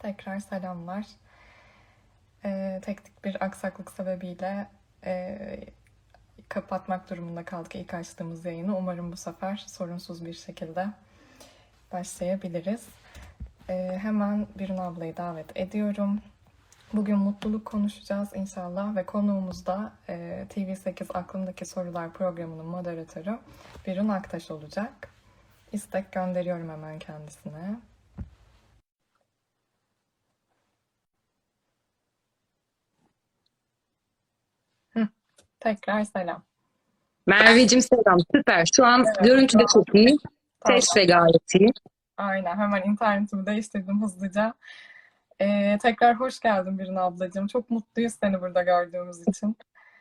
Tekrar selamlar. Teknik bir aksaklık sebebiyle kapatmak durumunda kaldık ilk açtığımız yayını. Umarım bu sefer sorunsuz bir şekilde başlayabiliriz. Hemen Birun ablayı davet ediyorum. Bugün mutluluk konuşacağız inşallah ve konuğumuz da TV8 Aklımdaki Sorular programının moderatörü Birun Aktaş olacak. İstek gönderiyorum hemen kendisine. Tekrar selam. Merveciğim selam. Süper. Şu an Evet, görüntü de çok iyi. tamam. Ses de gayet iyi. Aynen. Hemen internetimi değiştirdim hızlıca. Tekrar hoş geldin Birun ablacığım. Çok mutluyuz seni burada gördüğümüz için.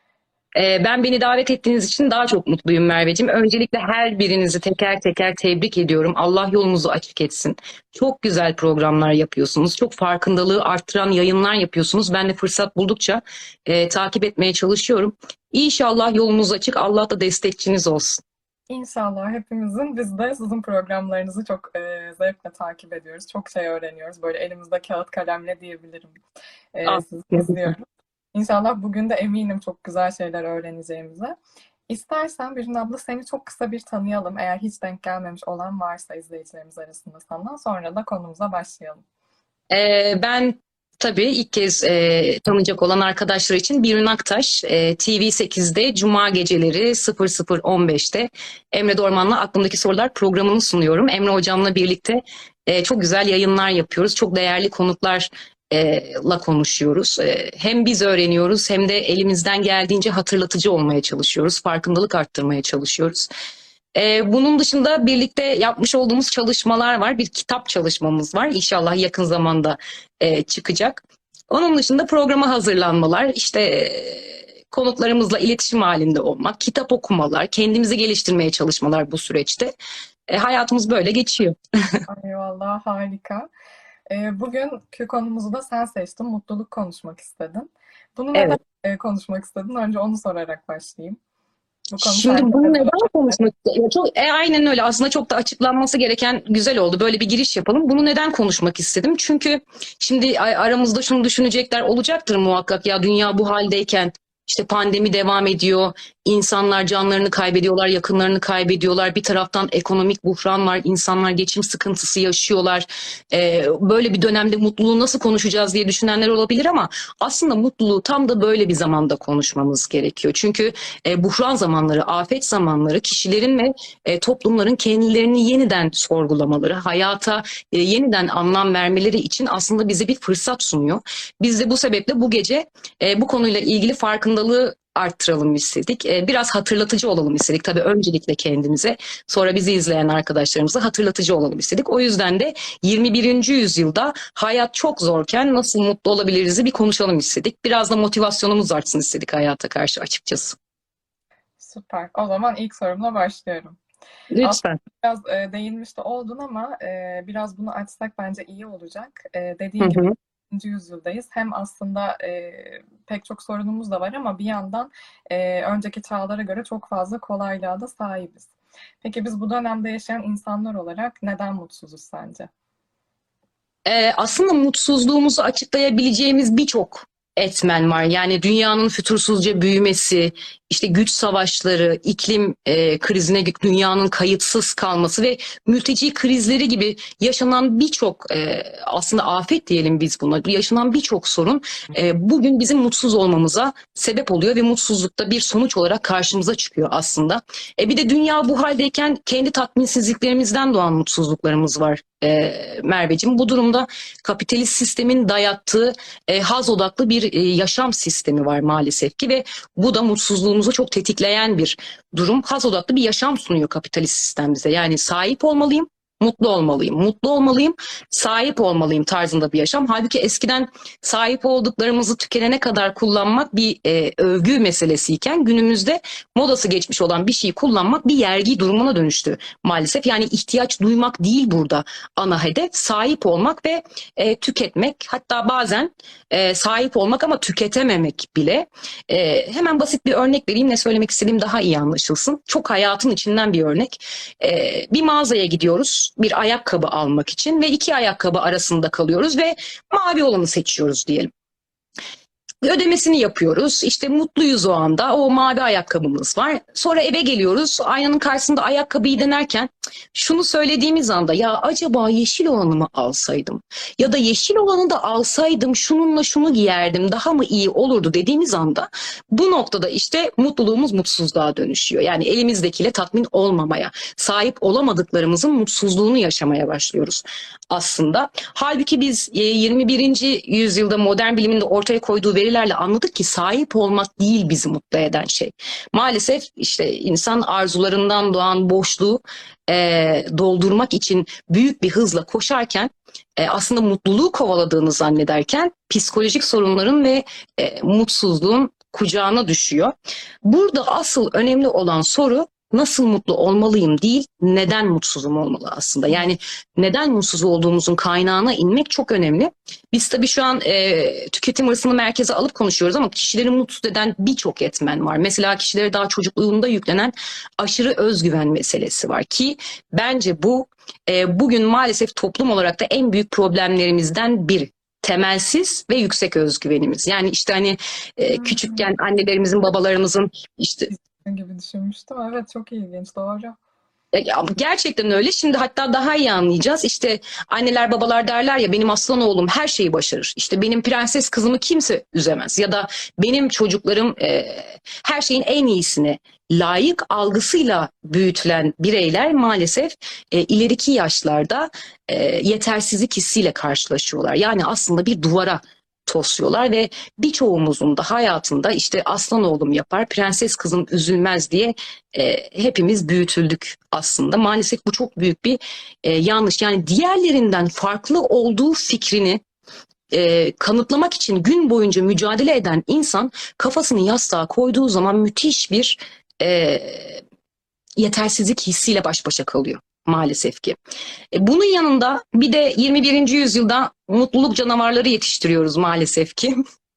Beni davet ettiğiniz için daha çok mutluyum Merveciğim. Öncelikle her birinizi teker teker tebrik ediyorum. Allah yolunuzu açık etsin. Çok güzel programlar yapıyorsunuz. Çok farkındalığı arttıran yayınlar yapıyorsunuz. Ben de fırsat buldukça takip etmeye çalışıyorum. İnşallah yolunuz açık. Allah da destekçiniz olsun. İnşallah hepimizin, biz de sizin programlarınızı çok zevkle takip ediyoruz. Çok şey öğreniyoruz. Böyle elimizde kağıt kalemle diyebilirim. Sizi izliyoruz. İnşallah bugün de eminim çok güzel şeyler öğreneceğimize. İstersen Birun abla seni çok kısa bir tanıyalım. Eğer hiç denk gelmemiş olan varsa izleyicilerimiz arasında sana. Sonra da konumuza başlayalım. Ben tabii ilk kez tanıyacak olan arkadaşlar için Birun Aktaş, TV8'de Cuma geceleri 00.15'te Emre Dorman'la Aklımdaki Sorular programını sunuyorum. Emre Hocam'la birlikte çok güzel yayınlar yapıyoruz. Çok değerli konuklarla konuşuyoruz. Hem biz öğreniyoruz hem de elimizden geldiğince hatırlatıcı olmaya çalışıyoruz. Farkındalık arttırmaya çalışıyoruz. Bunun dışında birlikte yapmış olduğumuz çalışmalar var. Bir kitap çalışmamız var. İnşallah yakın zamanda çıkacak. Onun dışında programa hazırlanmalar, işte konuklarımızla iletişim halinde olmak, kitap okumalar, kendimizi geliştirmeye çalışmalar bu süreçte. Hayatımız böyle geçiyor. Eyvallah, harika. Bugünkü konumuzu da sen seçtin. Mutluluk konuşmak istedin. Bunu neden Evet. konuşmak istedin? Önce onu sorarak başlayayım. Bu konu Şimdi sence bunu neden neden konuşmak çok aynen öyle, aslında çok da açıklanması gereken, güzel oldu. Böyle bir giriş yapalım. Bunu neden konuşmak istedim? Çünkü şimdi aramızda şunu düşünecekler olacaktır muhakkak, ya dünya bu haldeyken işte pandemi devam ediyor. İnsanlar canlarını kaybediyorlar, yakınlarını kaybediyorlar. Bir taraftan ekonomik buhran var. İnsanlar geçim sıkıntısı yaşıyorlar. Böyle bir dönemde mutluluğu nasıl konuşacağız diye düşünenler olabilir ama aslında mutluluğu tam da böyle bir zamanda konuşmamız gerekiyor. Çünkü buhran zamanları, afet zamanları kişilerin ve toplumların kendilerini yeniden sorgulamaları, hayata yeniden anlam vermeleri için aslında bize bir fırsat sunuyor. Biz de bu sebeple bu gece bu konuyla ilgili farkındalığı arttıralım istedik. Biraz hatırlatıcı olalım istedik. Tabii öncelikle kendimize, sonra bizi izleyen arkadaşlarımıza hatırlatıcı olalım istedik. O yüzden de 21. yüzyılda hayat çok zorken nasıl mutlu olabiliriz'i bir konuşalım istedik. Biraz da motivasyonumuz artsın istedik hayata karşı, açıkçası. Süper. O zaman ilk sorumla başlıyorum. Lütfen. Biraz değinmiş de oldun ama biraz bunu açsak bence iyi olacak. Hı Dediğin gibi hı. 20. yüzyıldayız. Hem aslında pek çok sorunumuz da var ama bir yandan önceki çağlara göre çok fazla kolaylığa da sahibiz. Peki biz bu dönemde yaşayan insanlar olarak neden mutsuzuz sence? Aslında mutsuzluğumuzu açıklayabileceğimiz birçok etmen var. Yani dünyanın fütursuzca büyümesi, işte güç savaşları, iklim krizine dünyanın kayıtsız kalması ve mülteci krizleri gibi yaşanan birçok aslında afet diyelim biz buna. Yaşanan birçok sorun bugün bizim mutsuz olmamıza sebep oluyor ve mutsuzlukta bir sonuç olarak karşımıza çıkıyor aslında. Bir de dünya bu haldeyken kendi tatminsizliklerimizden doğan mutsuzluklarımız var. Merveciğim, bu durumda kapitalist sistemin dayattığı haz odaklı bir yaşam sistemi var maalesef ki ve bu da mutsuzluğumuzu çok tetikleyen bir durum. Haz odaklı bir yaşam sunuyor kapitalist sistem bize. Yani sahip olmalıyım, mutlu olmalıyım. Mutlu olmalıyım, sahip olmalıyım tarzında bir yaşam. Halbuki eskiden sahip olduklarımızı tükenene kadar kullanmak bir övgü meselesiyken günümüzde modası geçmiş olan bir şeyi kullanmak bir yergi durumuna dönüştü maalesef. Yani ihtiyaç duymak değil burada ana hedef, sahip olmak ve tüketmek. Hatta bazen sahip olmak ama tüketememek bile. Hemen basit bir örnek vereyim, ne söylemek istediğim daha iyi anlaşılsın. Çok hayatın içinden bir örnek. Bir mağazaya gidiyoruz. bir ayakkabı almak için ve iki ayakkabı arasında kalıyoruz ve mavi olanı seçiyoruz diyelim. Ödemesini yapıyoruz. İşte mutluyuz o anda. O mavi ayakkabımız var. Sonra eve geliyoruz. Aynanın karşısında ayakkabıyı denerken şunu söylediğimiz anda ya acaba yeşil olanı mı alsaydım? Ya da yeşil olanı da alsaydım şununla şunu giyerdim daha mı iyi olurdu dediğimiz anda bu noktada işte mutluluğumuz mutsuzluğa dönüşüyor. Yani elimizdekiyle tatmin olmamaya, sahip olamadıklarımızın mutsuzluğunu yaşamaya başlıyoruz aslında. Halbuki biz 21. yüzyılda modern bilimin de ortaya koyduğu verilerle anladık ki sahip olmak değil bizi mutlu eden şey. Maalesef işte insan arzularından doğan boşluğu doldurmak için büyük bir hızla koşarken aslında mutluluğu kovaladığını zannederken psikolojik sorunların ve mutsuzluğun kucağına düşüyor. Burada asıl önemli olan soru nasıl mutlu olmalıyım değil, neden mutsuzum olmalı aslında. Yani neden mutsuz olduğumuzun kaynağına inmek çok önemli. Biz tabii şu an tüketim hırsını merkeze alıp konuşuyoruz ama kişileri mutsuz eden birçok etmen var. Mesela kişilere daha çocukluğunda yüklenen aşırı özgüven meselesi var ki bence bu bugün maalesef toplum olarak da en büyük problemlerimizden biri. Temelsiz ve yüksek özgüvenimiz. Yani işte hani küçükken annelerimizin, babalarımızın işte gibi düşünmüştüm. Evet, çok ilginç, doğru. ya gerçekten öyle. Şimdi hatta daha iyi anlayacağız. İşte anneler babalar derler ya benim aslan oğlum her şeyi başarır. İşte benim prenses kızımı kimse üzemez. Ya da benim çocuklarım her şeyin en iyisine layık algısıyla büyütülen bireyler maalesef ileriki yaşlarda yetersizlik hissiyle karşılaşıyorlar. Yani aslında bir duvara tosluyorlar ve birçoğumuzun da hayatında işte aslan oğlum yapar, prenses kızım üzülmez diye hepimiz büyütüldük aslında. Maalesef bu çok büyük bir yanlış. Yani diğerlerinden farklı olduğu fikrini kanıtlamak için gün boyunca mücadele eden insan kafasını yastığa koyduğu zaman müthiş bir e, yetersizlik hissiyle baş başa kalıyor. Maalesef ki. Bunun yanında bir de 21. yüzyılda mutluluk canavarları yetiştiriyoruz maalesef ki.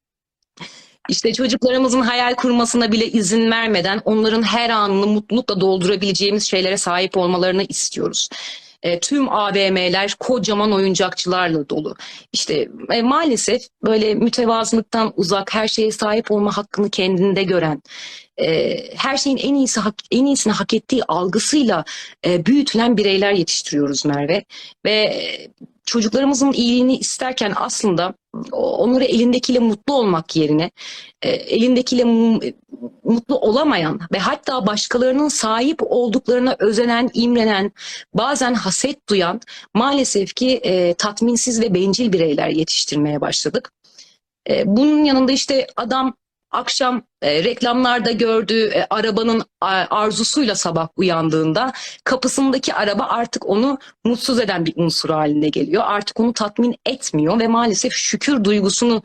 İşte çocuklarımızın hayal kurmasına bile izin vermeden onların her anını mutlulukla doldurabileceğimiz şeylere sahip olmalarını istiyoruz. Tüm AVM'ler kocaman oyuncakçılarla dolu. İşte maalesef böyle mütevazılıktan uzak, her şeye sahip olma hakkını kendinde gören, her şeyin en iyisini hak ettiği algısıyla büyütülen bireyler yetiştiriyoruz Merve. Ve çocuklarımızın iyiliğini isterken aslında onları elindekiyle mutlu olmak yerine elindekiyle mutlu olamayan ve hatta başkalarının sahip olduklarına özenen, imrenen, bazen haset duyan maalesef ki tatminsiz ve bencil bireyler yetiştirmeye başladık. Bunun yanında işte adam akşam reklamlarda gördüğü arabanın arzusuyla sabah uyandığında kapısındaki araba artık onu mutsuz eden bir unsur haline geliyor. Artık onu tatmin etmiyor ve maalesef şükür duygusunu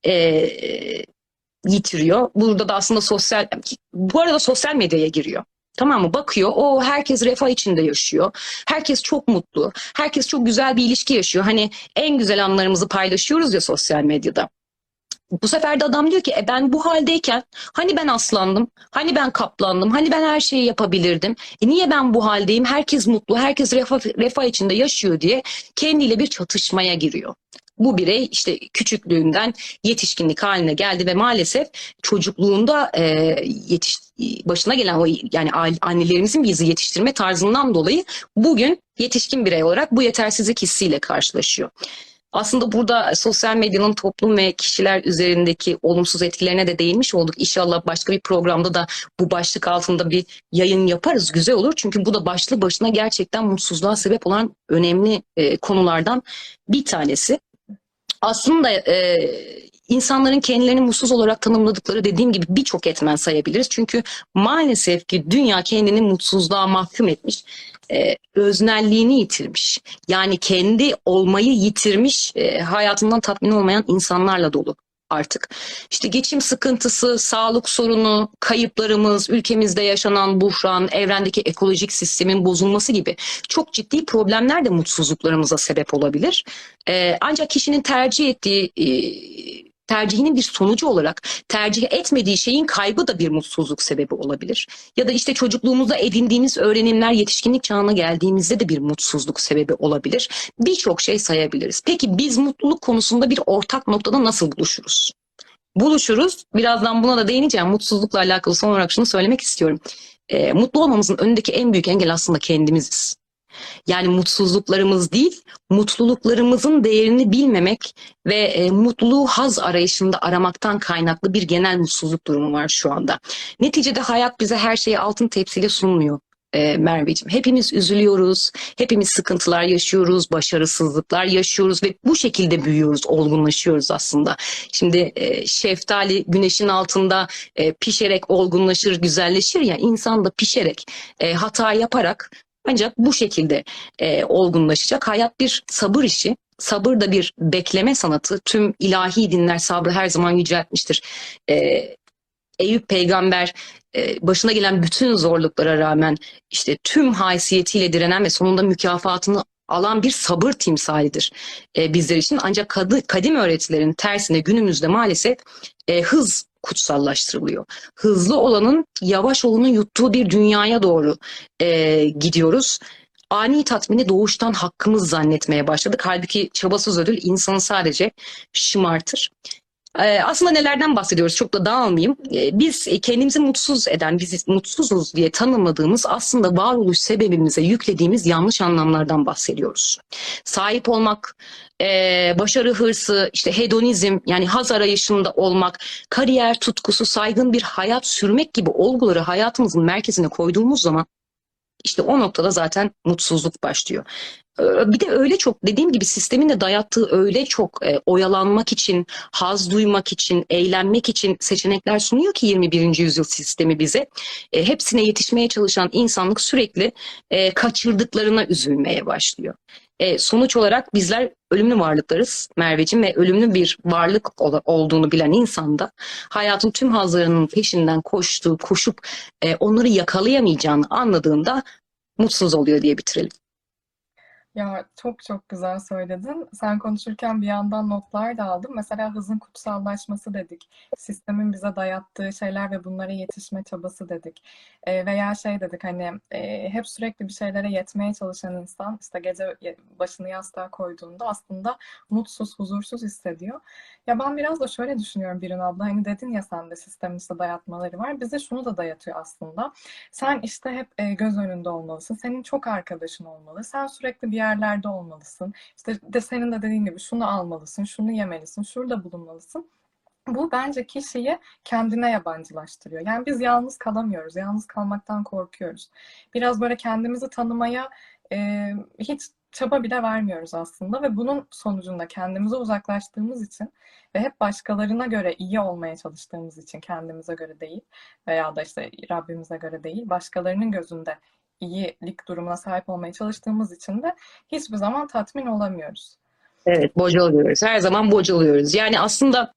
yitiriyor. Burada da aslında bu arada sosyal medyaya giriyor. Tamam mı? Bakıyor. O herkes refah içinde yaşıyor. Herkes çok mutlu. Herkes çok güzel bir ilişki yaşıyor. Hani en güzel anlarımızı paylaşıyoruz ya sosyal medyada. Bu sefer de adam diyor ki ben bu haldeyken hani ben aslandım, hani ben kaplandım, hani ben her şeyi yapabilirdim. Niye ben bu haldeyim? Herkes mutlu, herkes refah içinde yaşıyor diye kendiyle bir çatışmaya giriyor. Bu birey işte küçüklüğünden yetişkinlik haline geldi ve maalesef çocukluğunda başına gelen o yani annelerimizin bizi yetiştirme tarzından dolayı bugün yetişkin birey olarak bu yetersizlik hissiyle karşılaşıyor. Aslında burada sosyal medyanın toplum ve kişiler üzerindeki olumsuz etkilerine de değinmiş olduk. İnşallah başka bir programda da bu başlık altında bir yayın yaparız. Güzel olur. Çünkü bu da başlı başına gerçekten mutsuzluğa sebep olan önemli konulardan bir tanesi. Aslında insanların kendilerini mutsuz olarak tanımladıkları dediğim gibi birçok etmen sayabiliriz. Çünkü maalesef ki dünya kendini mutsuzluğa mahkum etmiş. Öznelliğini yitirmiş. Yani kendi olmayı yitirmiş, hayatından tatmin olmayan insanlarla dolu artık. İşte geçim sıkıntısı, sağlık sorunu, kayıplarımız, ülkemizde yaşanan buhran, evrendeki ekolojik sistemin bozulması gibi çok ciddi problemler de mutsuzluklarımıza sebep olabilir. Ancak kişinin tercih ettiği tercihinin bir sonucu olarak tercih etmediği şeyin kaybı da bir mutsuzluk sebebi olabilir. Ya da işte çocukluğumuzda edindiğimiz öğrenimler yetişkinlik çağına geldiğimizde de bir mutsuzluk sebebi olabilir. Birçok şey sayabiliriz. Peki biz mutluluk konusunda bir ortak noktada nasıl buluşuruz? Buluşuruz. Birazdan buna da değineceğim. Mutsuzlukla alakalı son olarak şunu söylemek istiyorum. Mutlu olmamızın önündeki en büyük engel aslında kendimiziz. Yani mutsuzluklarımız değil, mutluluklarımızın değerini bilmemek ve mutluluğu haz arayışında aramaktan kaynaklı bir genel mutsuzluk durumu var şu anda. Neticede hayat bize her şeyi altın tepsiyle sunmuyor. Merveciğim. Hepimiz üzülüyoruz, hepimiz sıkıntılar yaşıyoruz, başarısızlıklar yaşıyoruz ve bu şekilde büyüyoruz, olgunlaşıyoruz aslında. Şimdi şeftali güneşin altında pişerek olgunlaşır, güzelleşir ya, insan da pişerek, hata yaparak ancak bu şekilde olgunlaşacak. Hayat bir sabır işi. Sabır da bir bekleme sanatı. Tüm ilahi dinler sabrı her zaman yüceltmiştir. E, Eyüp peygamber başına gelen bütün zorluklara rağmen işte tüm haysiyetiyle direnen ve sonunda mükafatını alan bir sabır timsalidir bizler için. Ancak kadim öğretilerin tersine günümüzde maalesef hız kutsallaştırılıyor. Hızlı olanın yavaş olanın yuttuğu bir dünyaya doğru gidiyoruz. Ani tatmini doğuştan hakkımız zannetmeye başladık. Halbuki çabasız ödül insanı sadece şımartır. Aslında nelerden bahsediyoruz, çok da dağılmayayım. Biz kendimizi mutsuz eden, bizi mutsuzuz diye tanımladığımız, aslında varoluş sebebimize yüklediğimiz yanlış anlamlardan bahsediyoruz. Sahip olmak, başarı hırsı, işte hedonizm, yani haz arayışında olmak, kariyer tutkusu, saygın bir hayat sürmek gibi olguları hayatımızın merkezine koyduğumuz zaman işte o noktada zaten mutsuzluk başlıyor. Bir de öyle çok, dediğim gibi, sistemin de dayattığı öyle çok oyalanmak için, haz duymak için, eğlenmek için seçenekler sunuyor ki 21. yüzyıl sistemi bize. Hepsine yetişmeye çalışan insanlık sürekli kaçırdıklarına üzülmeye başlıyor. Sonuç olarak bizler ölümlü varlıklarız Merveciğim ve ölümlü bir varlık olduğunu bilen insan da hayatın tüm hazlarının peşinden koşup onları yakalayamayacağını anladığında mutsuz oluyor diye bitirelim. Ya çok çok güzel söyledin. Sen konuşurken bir yandan notlar da aldım. Mesela hızın kutsallaşması dedik. Sistemin bize dayattığı şeyler ve bunlara yetişme çabası dedik. Veya şey dedik, hani hep sürekli bir şeylere yetmeye çalışan insan işte gece başını yastığa koyduğunda aslında mutsuz, huzursuz hissediyor. Ya ben biraz da şöyle düşünüyorum Birin abla. Hani dedin ya, sen de sistemin işte dayatmaları var. Bize şunu da dayatıyor aslında. Sen işte hep göz önünde olmalısın. Senin çok arkadaşın olmalı. Sen sürekli bir yerlerde olmalısın. İşte de senin de dediğin gibi şunu almalısın, şunu yemelisin, şurada bulunmalısın. Bu bence kişiyi kendine yabancılaştırıyor. Yani biz yalnız kalamıyoruz. Yalnız kalmaktan korkuyoruz. Biraz böyle kendimizi tanımaya hiç çaba bile vermiyoruz aslında ve bunun sonucunda kendimize uzaklaştığımız için ve hep başkalarına göre iyi olmaya çalıştığımız için, kendimize göre değil veya da işte Rabbimize göre değil, başkalarının gözünde iyilik durumuna sahip olmaya çalıştığımız için de hiçbir zaman tatmin olamıyoruz. Evet, bocalıyoruz. Her zaman bocalıyoruz. Yani aslında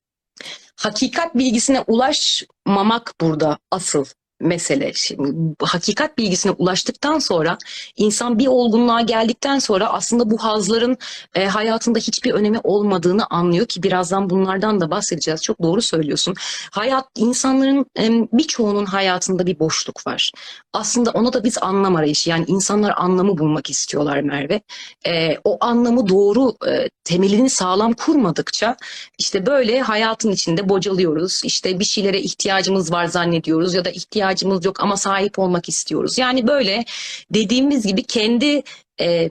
hakikat bilgisine ulaşmamak burada asıl mesele. Şimdi hakikat bilgisine ulaştıktan sonra, insan bir olgunluğa geldikten sonra aslında bu hazların hayatında hiçbir önemi olmadığını anlıyor ki birazdan bunlardan da bahsedeceğiz. Çok doğru söylüyorsun. İnsanların birçoğunun hayatında bir boşluk var. Aslında ona da biz anlam arayışı, yani insanlar anlamı bulmak istiyorlar Merve. O anlamı doğru, temelini sağlam kurmadıkça işte böyle hayatın içinde bocalıyoruz. İşte bir şeylere ihtiyacımız var zannediyoruz ya da ihtiyacımız yok ama sahip olmak istiyoruz. Yani böyle dediğimiz gibi e,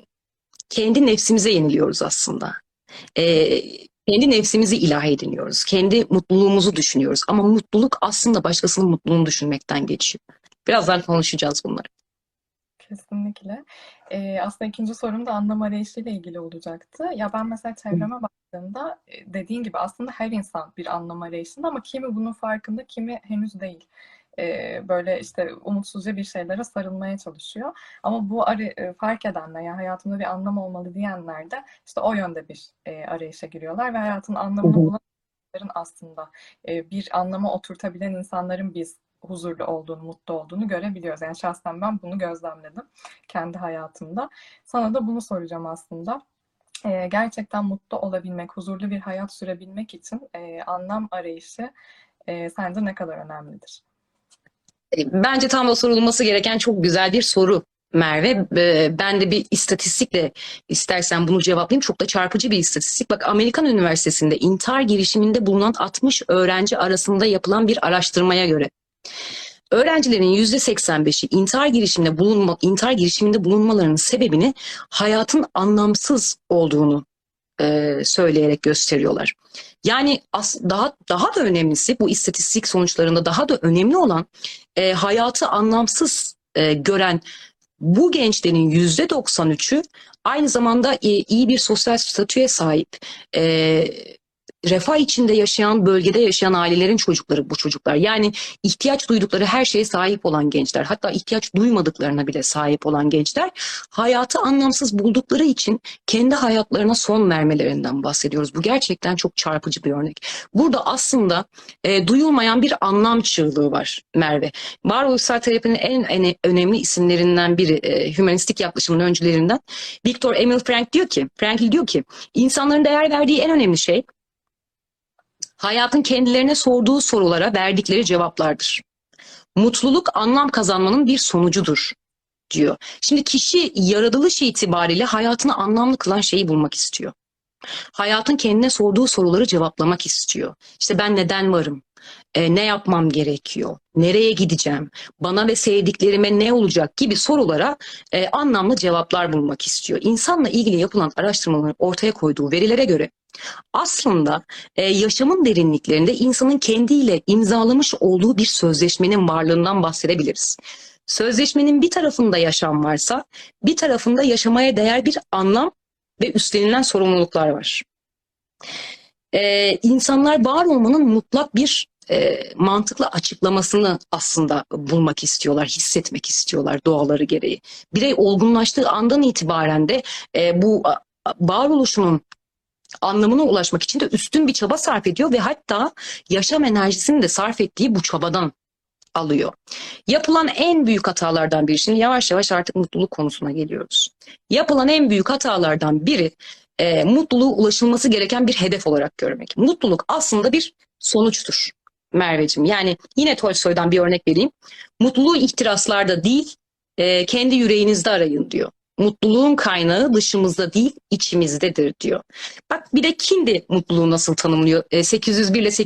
kendi nefsimize yeniliyoruz aslında. E, Kendi nefsimizi ilahi ediniyoruz. Kendi mutluluğumuzu düşünüyoruz. Ama mutluluk aslında başkasının mutluluğunu düşünmekten geçiyor. Birazdan konuşacağız bunları. Kesinlikle. Aslında ikinci sorum da anlam arayışıyla ilgili olacaktı. Ya ben mesela çevreme baktığımda dediğin gibi aslında her insan bir anlam arayışında ama kimi bunun farkında, kimi henüz değil. Böyle işte umutsuzca bir şeylere sarılmaya çalışıyor. Ama bu fark edenler, yani hayatımda bir anlam olmalı diyenler de işte o yönde bir arayışa giriyorlar ve hayatın Hı anlamını hı. bulan aslında bir anlama oturtabilen insanların biz huzurlu olduğunu, mutlu olduğunu görebiliyoruz. Yani şahsen ben bunu gözlemledim kendi hayatımda. Sana da bunu soracağım aslında. Gerçekten mutlu olabilmek, huzurlu bir hayat sürebilmek için anlam arayışı sence ne kadar önemlidir? Bence tam da sorulması gereken çok güzel bir soru Merve. Ben de bir istatistikle istersen bunu cevaplayayım. Çok da çarpıcı bir istatistik. Bak, Amerikan Üniversitesi'nde intihar girişiminde bulunan 60 öğrenci arasında yapılan bir araştırmaya göre öğrencilerin %85'i intihar girişiminde bulunmalarının sebebini hayatın anlamsız olduğunu söyleyerek gösteriyorlar. Yani daha da önemlisi, bu istatistik sonuçlarında daha da önemli olan hayatı anlamsız gören bu gençlerin %93'ü aynı zamanda iyi bir sosyal statüye sahip. Refah içinde yaşayan, bölgede yaşayan ailelerin çocukları bu çocuklar. Yani ihtiyaç duydukları her şeye sahip olan gençler, hatta ihtiyaç duymadıklarına bile sahip olan gençler, hayatı anlamsız buldukları için kendi hayatlarına son vermelerinden bahsediyoruz. Bu gerçekten çok çarpıcı bir örnek. Burada aslında duyulmayan bir anlam çığlığı var Merve. Varoluşsal terapinin en önemli isimlerinden biri, hümanistik yaklaşımın öncülerinden Viktor Emil Frankl diyor ki, insanların değer verdiği en önemli şey hayatın kendilerine sorduğu sorulara verdikleri cevaplardır. Mutluluk anlam kazanmanın bir sonucudur diyor. Şimdi kişi yaratılış itibariyle hayatını anlamlı kılan şeyi bulmak istiyor. Hayatın kendine sorduğu soruları cevaplamak istiyor. İşte ben neden varım? Ne yapmam gerekiyor? Nereye gideceğim? Bana ve sevdiklerime ne olacak gibi sorulara anlamlı cevaplar bulmak istiyor. İnsanla ilgili yapılan araştırmaların ortaya koyduğu verilere göre aslında yaşamın derinliklerinde insanın kendiyle imzalamış olduğu bir sözleşmenin varlığından bahsedebiliriz. Sözleşmenin bir tarafında yaşam varsa, bir tarafında yaşamaya değer bir anlam ve üstlenilen sorumluluklar var. İnsanlar var olmanın mutlak bir mantıkla açıklamasını aslında bulmak istiyorlar, hissetmek istiyorlar doğaları gereği. Birey olgunlaştığı andan itibaren de bu varoluşunun anlamına ulaşmak için de üstün bir çaba sarf ediyor ve hatta yaşam enerjisini de sarf ettiği bu çabadan alıyor. Yapılan en büyük hatalardan biri, şimdi yavaş yavaş artık mutluluk konusuna geliyoruz. Yapılan en büyük hatalardan biri mutluluğu ulaşılması gereken bir hedef olarak görmek. Mutluluk aslında bir sonuçtur Merveciğim. Yani yine Tolstoy'dan bir örnek vereyim. Mutluluğu ihtiraslarda değil, kendi yüreğinizde arayın diyor. Mutluluğun kaynağı dışımızda değil, içimizdedir diyor. Bak, bir de Kindi mutluluğu nasıl tanımlıyor? 801 ile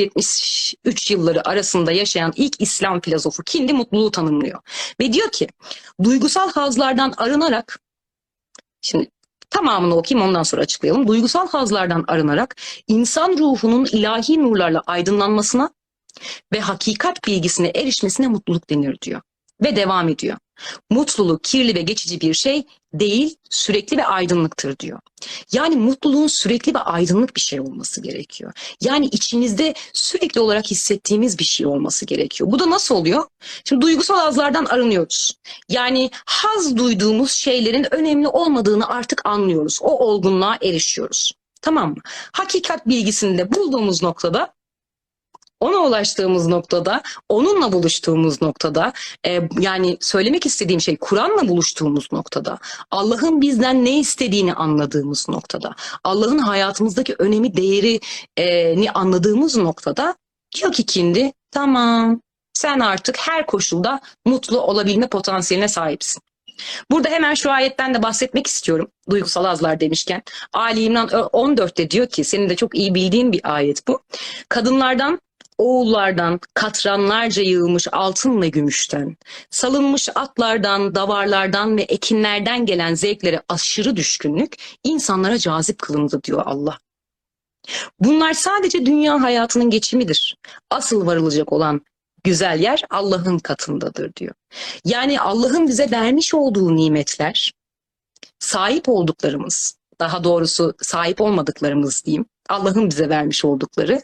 873 yılları arasında yaşayan ilk İslam filozofu Kindi mutluluğu tanımlıyor. Ve diyor ki, duygusal hazlardan arınarak, şimdi tamamını okuyayım ondan sonra açıklayalım. Duygusal hazlardan arınarak insan ruhunun ilahi nurlarla aydınlanmasına ve hakikat bilgisine erişmesine mutluluk denir diyor. Ve devam ediyor. Mutluluk kirli ve geçici bir şey değil, sürekli ve aydınlıktır diyor. Yani mutluluğun sürekli ve aydınlık bir şey olması gerekiyor. Yani içimizde sürekli olarak hissettiğimiz bir şey olması gerekiyor. Bu da nasıl oluyor? Şimdi duygusal hazlardan arınıyoruz. Yani haz duyduğumuz şeylerin önemli olmadığını artık anlıyoruz. O olgunluğa erişiyoruz. Tamam mı? Hakikat bilgisini de bulduğumuz noktada, ona ulaştığımız noktada, onunla buluştuğumuz noktada, yani söylemek istediğim şey Kur'an'la buluştuğumuz noktada, Allah'ın bizden ne istediğini anladığımız noktada, Allah'ın hayatımızdaki önemi, değerini anladığımız noktada diyor ki Kindi, tamam, sen artık her koşulda mutlu olabilme potansiyeline sahipsin. Burada hemen şu ayetten de bahsetmek istiyorum. Duygusal hazlar demişken. Ali İmran 14'te diyor ki, senin de çok iyi bildiğin bir ayet bu. Kadınlardan, oğullardan, katranlarca yığılmış altın ve gümüşten, salınmış atlardan, davarlardan ve ekinlerden gelen zevklere aşırı düşkünlük insanlara cazip kılındı diyor Allah. Bunlar sadece dünya hayatının geçimidir. Asıl varılacak olan güzel yer Allah'ın katındadır diyor. Yani Allah'ın bize vermiş olduğu nimetler, sahip olduklarımız, daha doğrusu sahip olmadıklarımız diyeyim, Allah'ın bize vermiş olduklarını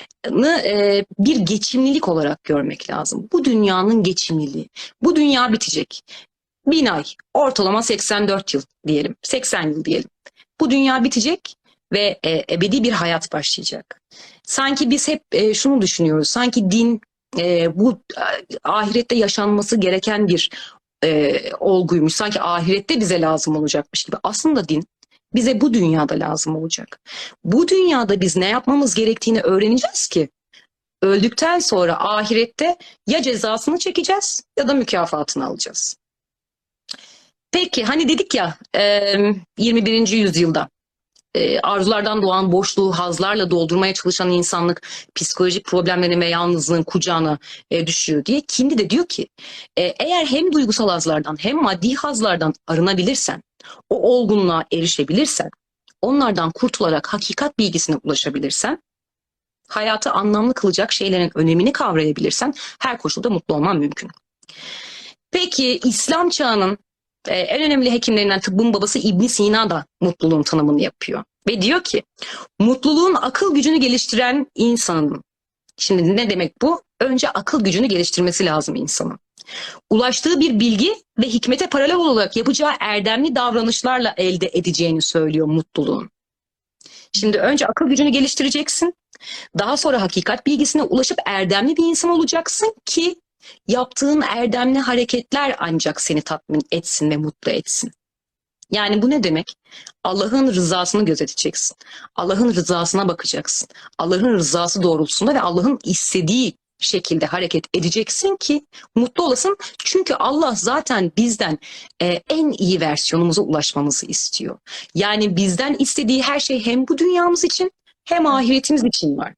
bir geçimlilik olarak görmek lazım. Bu dünyanın geçimliliği. Bu dünya bitecek. 1000 ay, ortalama 84 yıl diyelim, 80 yıl diyelim. Bu dünya bitecek ve ebedi bir hayat başlayacak. Sanki biz hep şunu düşünüyoruz, sanki din bu ahirette yaşanması gereken bir olguymuş. Sanki ahirette bize lazım olacakmış gibi. Aslında din bize bu dünyada lazım olacak. Bu dünyada biz ne yapmamız gerektiğini öğreneceğiz ki öldükten sonra ahirette ya cezasını çekeceğiz ya da mükafatını alacağız. Peki hani dedik ya 21. yüzyılda arzulardan doğan boşluğu hazlarla doldurmaya çalışan insanlık psikolojik problemlerin ve yalnızlığın kucağına düşüyor diye. Kindi de diyor ki eğer hem duygusal hazlardan hem maddi hazlardan arınabilirsen, o olgunluğa erişebilirsen, onlardan kurtularak hakikat bilgisine ulaşabilirsen, hayatı anlamlı kılacak şeylerin önemini kavrayabilirsen her koşulda mutlu olman mümkün. Peki İslam çağının en önemli hekimlerinden tıbbın babası İbn Sina da mutluluğun tanımını yapıyor. Ve diyor ki mutluluğun akıl gücünü geliştiren insanın, şimdi ne demek bu? Önce akıl gücünü geliştirmesi lazım insanın. Ulaştığı bir bilgi ve hikmete paralel olarak yapacağı erdemli davranışlarla elde edeceğini söylüyor mutluluğun. Şimdi önce akıl gücünü geliştireceksin. Daha sonra hakikat bilgisine ulaşıp erdemli bir insan olacaksın ki yaptığın erdemli hareketler ancak seni tatmin etsin ve mutlu etsin. Yani bu ne demek? Allah'ın rızasını gözeteceksin. Allah'ın rızasına bakacaksın. Allah'ın rızası doğrultusunda ve Allah'ın istediği şekilde hareket edeceksin ki mutlu olasın. Çünkü Allah zaten bizden en iyi versiyonumuza ulaşmamızı istiyor. Yani bizden istediği her şey hem bu dünyamız için hem ahiretimiz için var.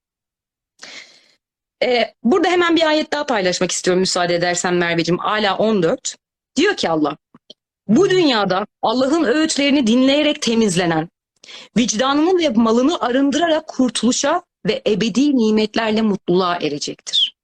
Burada hemen bir ayet daha paylaşmak istiyorum müsaade edersen Merveciğim. Ala 14. Diyor ki Allah, bu dünyada Allah'ın öğütlerini dinleyerek temizlenen, vicdanını ve malını arındırarak kurtuluşa ve ebedi nimetlerle mutluluğa erecektir.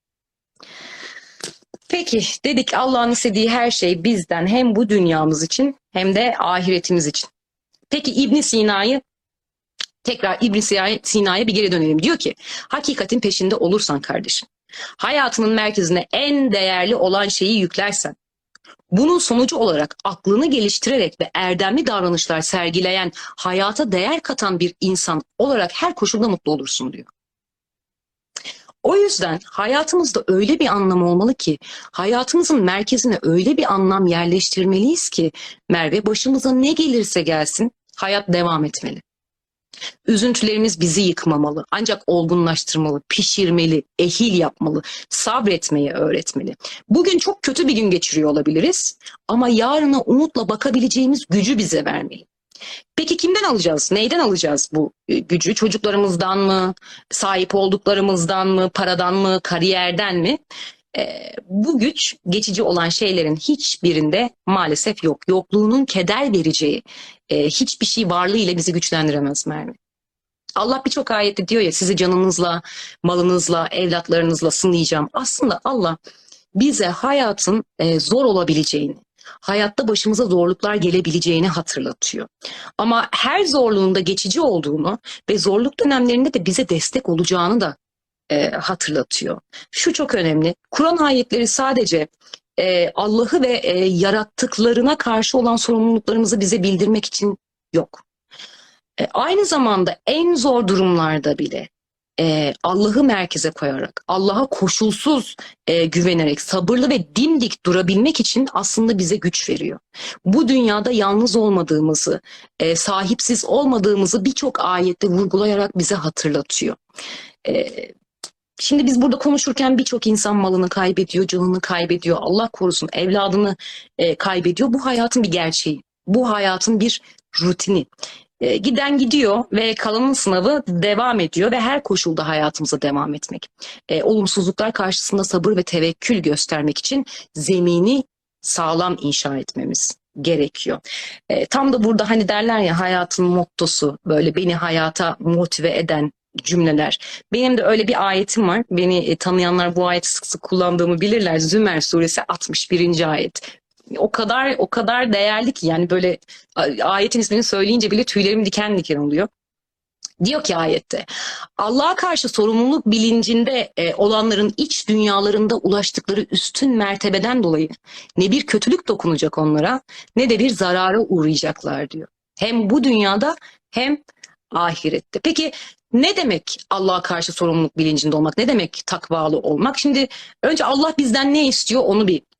Peki dedik Allah'ın istediği her şey bizden hem bu dünyamız için hem de ahiretimiz için. Peki tekrar İbn Sina'ya bir geri dönelim. Diyor ki hakikatin peşinde olursan kardeşim, hayatının merkezine en değerli olan şeyi yüklersen, bunun sonucu olarak aklını geliştirerek ve erdemli davranışlar sergileyen, hayata değer katan bir insan olarak her koşulda mutlu olursun diyor. O yüzden hayatımızda öyle bir anlam olmalı ki, hayatımızın merkezine öyle bir anlam yerleştirmeliyiz ki Merve, başımıza ne gelirse gelsin hayat devam etmeli. Üzüntülerimiz bizi yıkmamalı, ancak olgunlaştırmalı, pişirmeli, ehil yapmalı, sabretmeyi öğretmeli. Bugün çok kötü bir gün geçiriyor olabiliriz ama yarına umutla bakabileceğimiz gücü bize vermeli. Peki kimden alacağız? Neyden alacağız bu gücü? Çocuklarımızdan mı? Sahip olduklarımızdan mı? Paradan mı? Kariyerden mi? Bu güç geçici olan şeylerin hiçbirinde maalesef yok. Yokluğunun keder vereceği hiçbir şey varlığıyla bizi güçlendiremez Merve. Allah birçok ayette diyor ya, sizi canınızla, malınızla, evlatlarınızla sınayacağım. Aslında Allah bize hayatın zor olabileceğini, hayatta başımıza zorluklar gelebileceğini hatırlatıyor. Ama her zorluğun da geçici olduğunu ve zorluk dönemlerinde de bize destek olacağını da hatırlatıyor. Şu çok önemli. Kur'an ayetleri sadece Allah'ı ve yarattıklarına karşı olan sorumluluklarımızı bize bildirmek için yok. Aynı zamanda en zor durumlarda bile Allah'ı merkeze koyarak, Allah'a koşulsuz güvenerek, sabırlı ve dimdik durabilmek için aslında bize güç veriyor. Bu dünyada yalnız olmadığımızı, sahipsiz olmadığımızı birçok ayette vurgulayarak bize hatırlatıyor. Şimdi biz burada konuşurken birçok insan malını kaybediyor, canını kaybediyor, Allah korusun evladını kaybediyor. Bu hayatın bir gerçeği, bu hayatın bir rutini. Giden gidiyor ve kalanın sınavı devam ediyor ve her koşulda hayatımıza devam etmek. Olumsuzluklar karşısında sabır ve tevekkül göstermek için zemini sağlam inşa etmemiz gerekiyor. Tam da burada hani derler ya, hayatın mottosu, böyle beni hayata motive eden cümleler. Benim de öyle bir ayetim var. Beni tanıyanlar bu ayeti sık sık kullandığımı bilirler. Zümer suresi 61. ayet. O kadar değerli ki, yani böyle ayetin ismini söyleyince bile tüylerim diken diken oluyor. Diyor ki ayette, Allah'a karşı sorumluluk bilincinde olanların iç dünyalarında ulaştıkları üstün mertebeden dolayı ne bir kötülük dokunacak onlara ne de bir zarara uğrayacaklar diyor. Hem bu dünyada hem ahirette. Peki ne demek Allah'a karşı sorumluluk bilincinde olmak? Ne demek takvalı olmak? Şimdi önce Allah bizden ne istiyor onu bir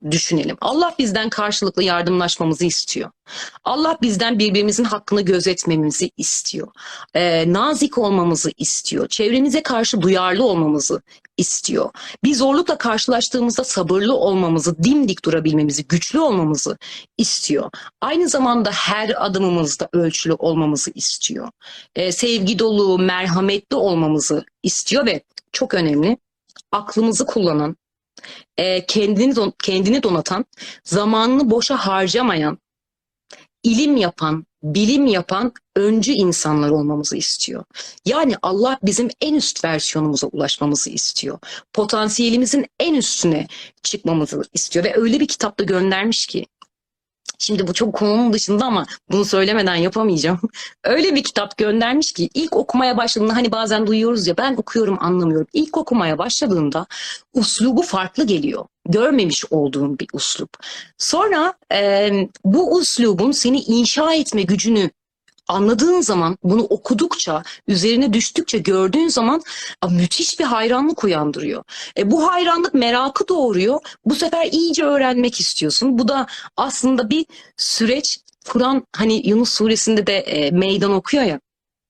düşünelim. Allah bizden karşılıklı yardımlaşmamızı istiyor. Allah bizden birbirimizin hakkını gözetmemizi istiyor. Nazik olmamızı istiyor. Çevremize karşı duyarlı olmamızı istiyor. Bir zorlukla karşılaştığımızda sabırlı olmamızı, dimdik durabilmemizi, güçlü olmamızı istiyor. Aynı zamanda her adımımızda ölçülü olmamızı istiyor. Sevgi dolu, merhametli olmamızı istiyor ve çok önemli, aklımızı kullanan, kendini donatan, zamanını boşa harcamayan, ilim yapan, bilim yapan öncü insanlar olmamızı istiyor. Yani Allah bizim en üst versiyonumuza ulaşmamızı istiyor. Potansiyelimizin en üstüne çıkmamızı istiyor ve öyle bir kitapta göndermiş ki, şimdi bu çok konunun dışında ama bunu söylemeden yapamayacağım. Öyle bir kitap göndermiş ki ilk okumaya başladığında, hani bazen duyuyoruz ya, ben okuyorum anlamıyorum. İlk okumaya başladığında uslubu farklı geliyor. Görmemiş olduğum bir uslup. Sonra bu uslubun seni inşa etme gücünü anladığın zaman, bunu okudukça, üzerine düştükçe gördüğün zaman müthiş bir hayranlık uyandırıyor. Bu hayranlık merakı doğuruyor. Bu sefer iyice öğrenmek istiyorsun. Bu da aslında bir süreç. Kur'an, hani Yunus suresinde de meydan okuyor ya.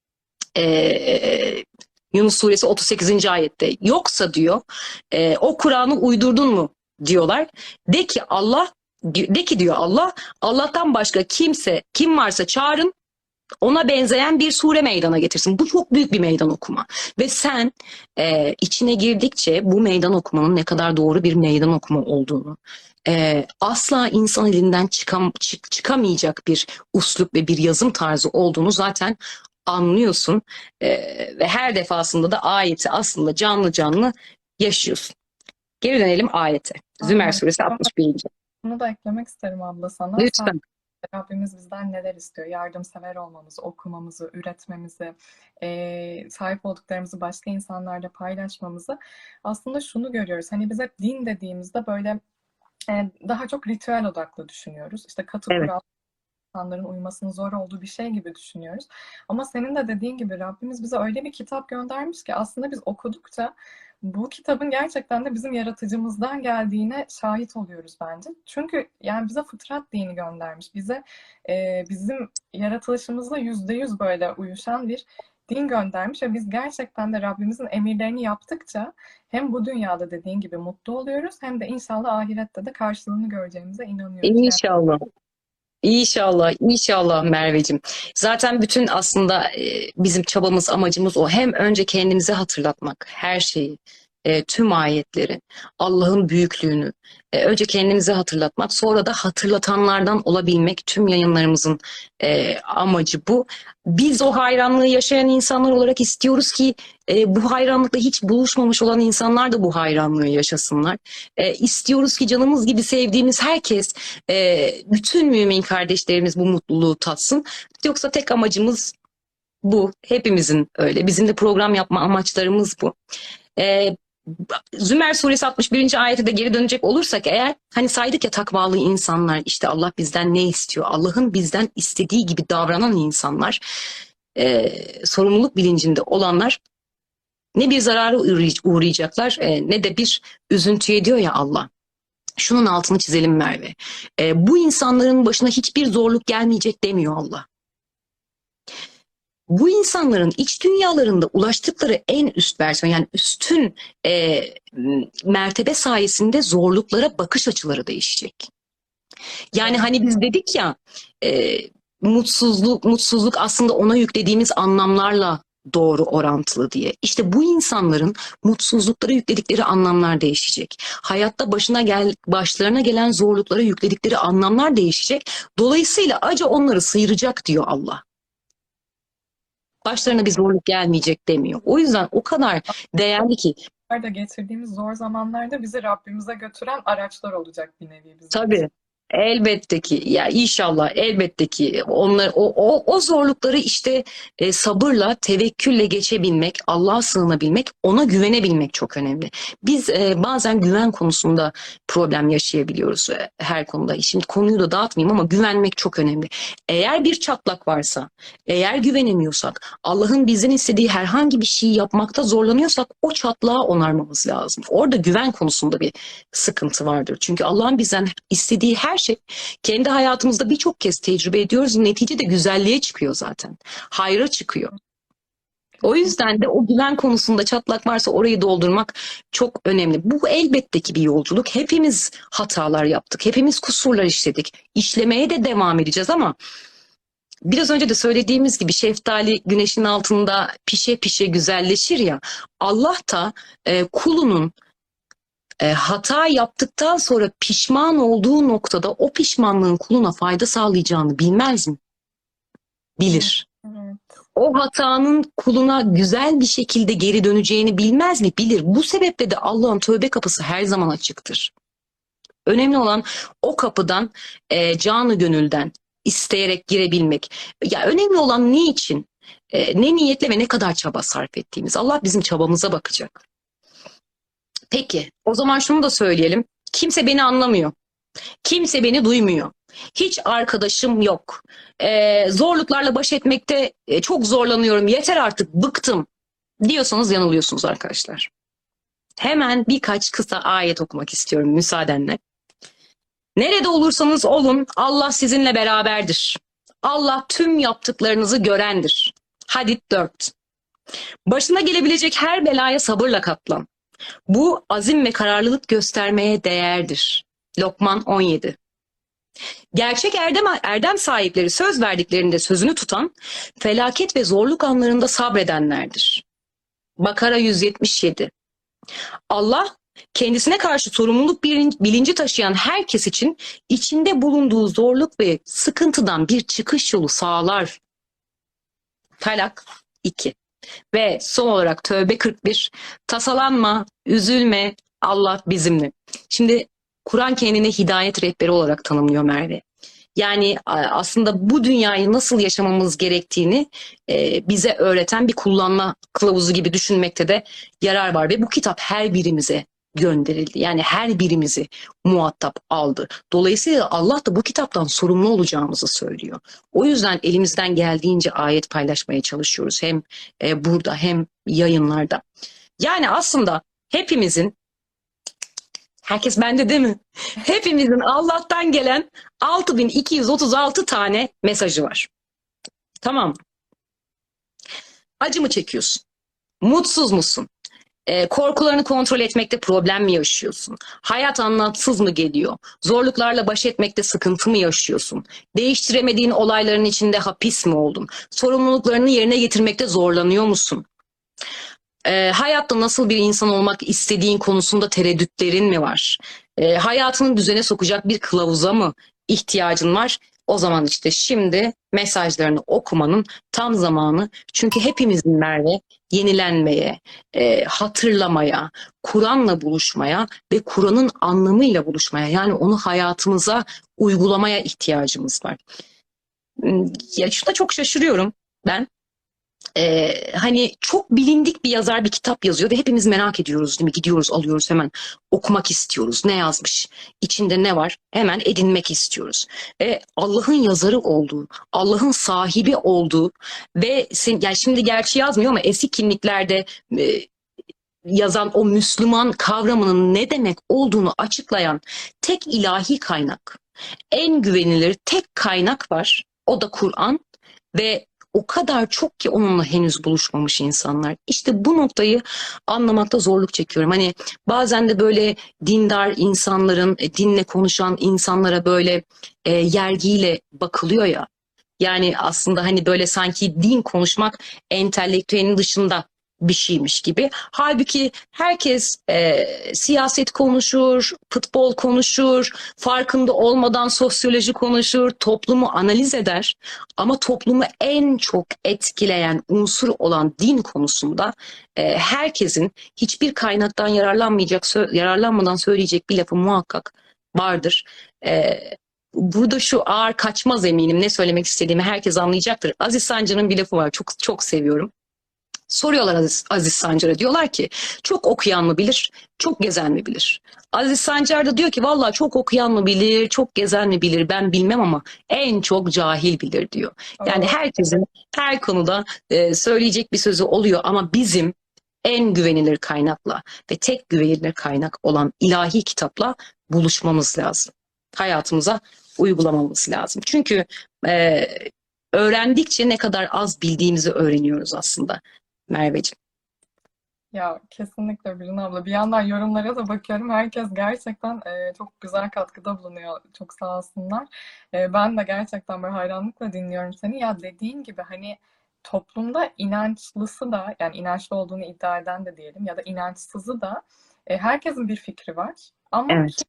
Yunus suresi 38. ayette. Yoksa diyor, o Kur'an'ı uydurdun mu diyorlar. De ki diyor Allah, Allah'tan başka kim varsa çağırın, ona benzeyen bir sure meydana getirsin. Bu çok büyük bir meydan okuma. Ve sen içine girdikçe bu meydan okumanın ne kadar doğru bir meydan okuma olduğunu, asla insan elinden çıkamayacak bir uslup ve bir yazım tarzı olduğunu zaten anlıyorsun. Ve her defasında da ayeti aslında canlı canlı yaşıyorsun. Geri dönelim ayete. Zümer Aynen. suresi 61. Bunu da eklemek isterim abla sana. Lütfen. Rabbimiz bizden neler istiyor? Yardımsever olmamızı, okumamızı, üretmemizi, sahip olduklarımızı başka insanlarla paylaşmamızı. Aslında şunu görüyoruz. Hani biz hep din dediğimizde böyle daha çok ritüel odaklı düşünüyoruz. İşte katı Evet. kural, insanların uymasının zor olduğu bir şey gibi düşünüyoruz. Ama senin de dediğin gibi Rabbimiz bize öyle bir kitap göndermiş ki aslında biz okudukça bu kitabın gerçekten de bizim yaratıcımızdan geldiğine şahit oluyoruz bence. Çünkü yani bize fıtrat dini göndermiş. Bize bizim yaratılışımızla %100 böyle uyuşan bir din göndermiş ve biz gerçekten de Rabbimizin emirlerini yaptıkça hem bu dünyada dediğin gibi mutlu oluyoruz hem de inşallah ahirette de karşılığını göreceğimize inanıyoruz. Yani İnşallah. İnşallah, inşallah Merveciğim. Zaten bütün aslında bizim çabamız, amacımız o. Hem önce kendimize hatırlatmak her şeyi, tüm ayetleri, Allah'ın büyüklüğünü, önce kendimize hatırlatmak, sonra da hatırlatanlardan olabilmek. Tüm yayınlarımızın amacı bu. Biz o hayranlığı yaşayan insanlar olarak istiyoruz ki bu hayranlıkla hiç buluşmamış olan insanlar da bu hayranlığı yaşasınlar. İstiyoruz ki canımız gibi sevdiğimiz herkes, bütün mümin kardeşlerimiz bu mutluluğu tatsın. Yoksa tek amacımız bu. Hepimizin öyle. Bizim de program yapma amaçlarımız bu. Zümer suresi 61. ayete de geri dönecek olursak eğer, hani saydık ya, takvalı insanlar, işte Allah bizden ne istiyor? Allah'ın bizden istediği gibi davranan insanlar, sorumluluk bilincinde olanlar ne bir zarara uğrayacaklar ne de bir üzüntüye, diyor ya Allah. Şunun altını çizelim Merve. Bu insanların başına hiçbir zorluk gelmeyecek demiyor Allah. Bu insanların iç dünyalarında ulaştıkları en üst versiyon, yani üstün mertebe sayesinde zorluklara bakış açıları değişecek. Yani hani biz dedik ya, mutsuzluk aslında ona yüklediğimiz anlamlarla doğru orantılı diye. İşte bu insanların mutsuzluklara yükledikleri anlamlar değişecek. Hayatta başlarına gelen zorluklara yükledikleri anlamlar değişecek. Dolayısıyla acı onları sıyıracak diyor Allah. Başlarına bir zorluk gelmeyecek demiyor. O yüzden o kadar değerli ki. da geçirdiğimiz zor zamanlarda bizi Rabbimize götüren araçlar olacak bir nevi bizim için. Tabii. Elbette ki ya inşallah elbette ki onlar o zorlukları işte sabırla, tevekkülle geçebilmek, Allah'a sığınabilmek, ona güvenebilmek çok önemli. Biz bazen güven konusunda problem yaşayabiliyoruz her konuda. Şimdi konuyu da dağıtmayayım ama güvenmek çok önemli. Eğer bir çatlak varsa, eğer güvenemiyorsak, Allah'ın bizden istediği herhangi bir şeyi yapmakta zorlanıyorsak o çatlağı onarmamız lazım. Orada güven konusunda bir sıkıntı vardır. Çünkü Allah'ın bizden istediği her şey kendi hayatımızda birçok kez tecrübe ediyoruz. Neticede güzelliğe çıkıyor zaten. Hayra çıkıyor. O yüzden de o güven konusunda çatlak varsa orayı doldurmak çok önemli. Bu elbette ki bir yolculuk. Hepimiz hatalar yaptık. Hepimiz kusurlar işledik. İşlemeye de devam edeceğiz ama biraz önce de söylediğimiz gibi şeftali güneşin altında pişe pişe güzelleşir ya. Allah da kulunun hata yaptıktan sonra pişman olduğu noktada o pişmanlığın kuluna fayda sağlayacağını bilmez mi? Bilir. Evet. O hatanın kuluna güzel bir şekilde geri döneceğini bilmez mi? Bilir. Bu sebeple de Allah'ın tövbe kapısı her zaman açıktır. Önemli olan o kapıdan canı gönülden isteyerek girebilmek. Ya önemli olan niçin, ne niyetle ve ne kadar çaba sarf ettiğimiz. Allah bizim çabamıza bakacak. Peki, o zaman şunu da söyleyelim. Kimse beni anlamıyor. Kimse beni duymuyor. Hiç arkadaşım yok. Zorluklarla baş etmekte çok zorlanıyorum. Yeter artık, bıktım diyorsanız yanılıyorsunuz arkadaşlar. Hemen birkaç kısa ayet okumak istiyorum müsaadenle. Nerede olursanız olun Allah sizinle beraberdir. Allah tüm yaptıklarınızı görendir. Hadid 4. Başına gelebilecek her belaya sabırla katlan. Bu azim ve kararlılık göstermeye değerdir. Lokman 17. Gerçek erdem sahipleri söz verdiklerinde sözünü tutan, felaket ve zorluk anlarında sabredenlerdir. Bakara 177. Allah kendisine karşı sorumluluk bilinci taşıyan herkes için içinde bulunduğu zorluk ve sıkıntıdan bir çıkış yolu sağlar. Talak 2. Ve son olarak Tövbe 41. Tasalanma, üzülme, Allah bizimle. Şimdi Kur'an kendini hidayet rehberi olarak tanımlıyor Merve. Yani aslında bu dünyayı nasıl yaşamamız gerektiğini bize öğreten bir kullanma kılavuzu gibi düşünmekte de yarar var. Ve bu kitap her birimize gönderildi. Yani her birimizi muhatap aldı. Dolayısıyla Allah da bu kitaptan sorumlu olacağımızı söylüyor. O yüzden elimizden geldiğince ayet paylaşmaya çalışıyoruz. Hem burada hem yayınlarda. Yani aslında hepimizin, herkes bende değil mi? Hepimizin Allah'tan gelen 6236 tane mesajı var. Tamam mı? Acı mı çekiyorsun? Mutsuz musun? Korkularını kontrol etmekte problem mi yaşıyorsun? Hayat anlamsız mı geliyor? Zorluklarla baş etmekte sıkıntı mı yaşıyorsun? Değiştiremediğin olayların içinde hapis mi oldun? Sorumluluklarını yerine getirmekte zorlanıyor musun? Hayatta nasıl bir insan olmak istediğin konusunda tereddütlerin mi var? Hayatını düzene sokacak bir kılavuza mı ihtiyacın var? O zaman işte şimdi mesajlarını okumanın tam zamanı. Çünkü hepimizin Merve yenilenmeye, hatırlamaya, Kur'an'la buluşmaya ve Kur'an'ın anlamıyla buluşmaya, yani onu hayatımıza uygulamaya ihtiyacımız var. Ya şuna çok şaşırıyorum ben. Hani çok bilindik bir yazar bir kitap yazıyor ve hepimiz merak ediyoruz değil mi? Gidiyoruz, alıyoruz, hemen okumak istiyoruz. Ne yazmış? İçinde ne var? Hemen edinmek istiyoruz. Allah'ın yazarı olduğu, Allah'ın sahibi olduğu ve yani şimdi gerçi yazmıyor ama eski kimliklerde yazan o Müslüman kavramının ne demek olduğunu açıklayan tek ilahi kaynak, en güvenilir tek kaynak var. O da Kur'an ve o kadar çok ki onunla henüz buluşmamış insanlar. İşte bu noktayı anlamakta zorluk çekiyorum. Hani bazen de böyle dindar insanların, dinle konuşan insanlara böyle yergiyle bakılıyor ya. Yani aslında hani böyle sanki din konuşmak entelektüelin dışında bir şeymiş gibi. Halbuki herkes siyaset konuşur, futbol konuşur, farkında olmadan sosyoloji konuşur, toplumu analiz eder. Ama toplumu en çok etkileyen unsur olan din konusunda herkesin hiçbir kaynaktan yararlanmadan söyleyecek bir lafı muhakkak vardır. burada şu ağır kaçmaz eminim. Ne söylemek istediğimi herkes anlayacaktır. Aziz Sancar'ın bir lafı var. Çok çok seviyorum. Soruyorlar Aziz Sancar'a, diyorlar ki çok okuyan mı bilir, çok gezen mi bilir? Aziz Sancar da diyor ki vallahi çok okuyan mı bilir, çok gezen mi bilir ben bilmem ama en çok cahil bilir diyor. Yani Oo, herkesin her konuda söyleyecek bir sözü oluyor ama bizim en güvenilir kaynakla ve tek güvenilir kaynak olan ilahi kitapla buluşmamız lazım. Hayatımıza uygulamamız lazım. Çünkü e, öğrendikçe ne kadar az bildiğimizi öğreniyoruz aslında. Merveciğim. ya kesinlikle Bülent abla. Bir yandan yorumlara da bakıyorum. Herkes gerçekten çok güzel katkıda bulunuyor. Çok sağ olsunlar. Ben de gerçekten böyle hayranlıkla dinliyorum seni. Ya dediğin gibi hani toplumda inançlısı da yani inançlı olduğunu iddia eden de diyelim ya da inançsızı da herkesin bir fikri var. Ama Evet.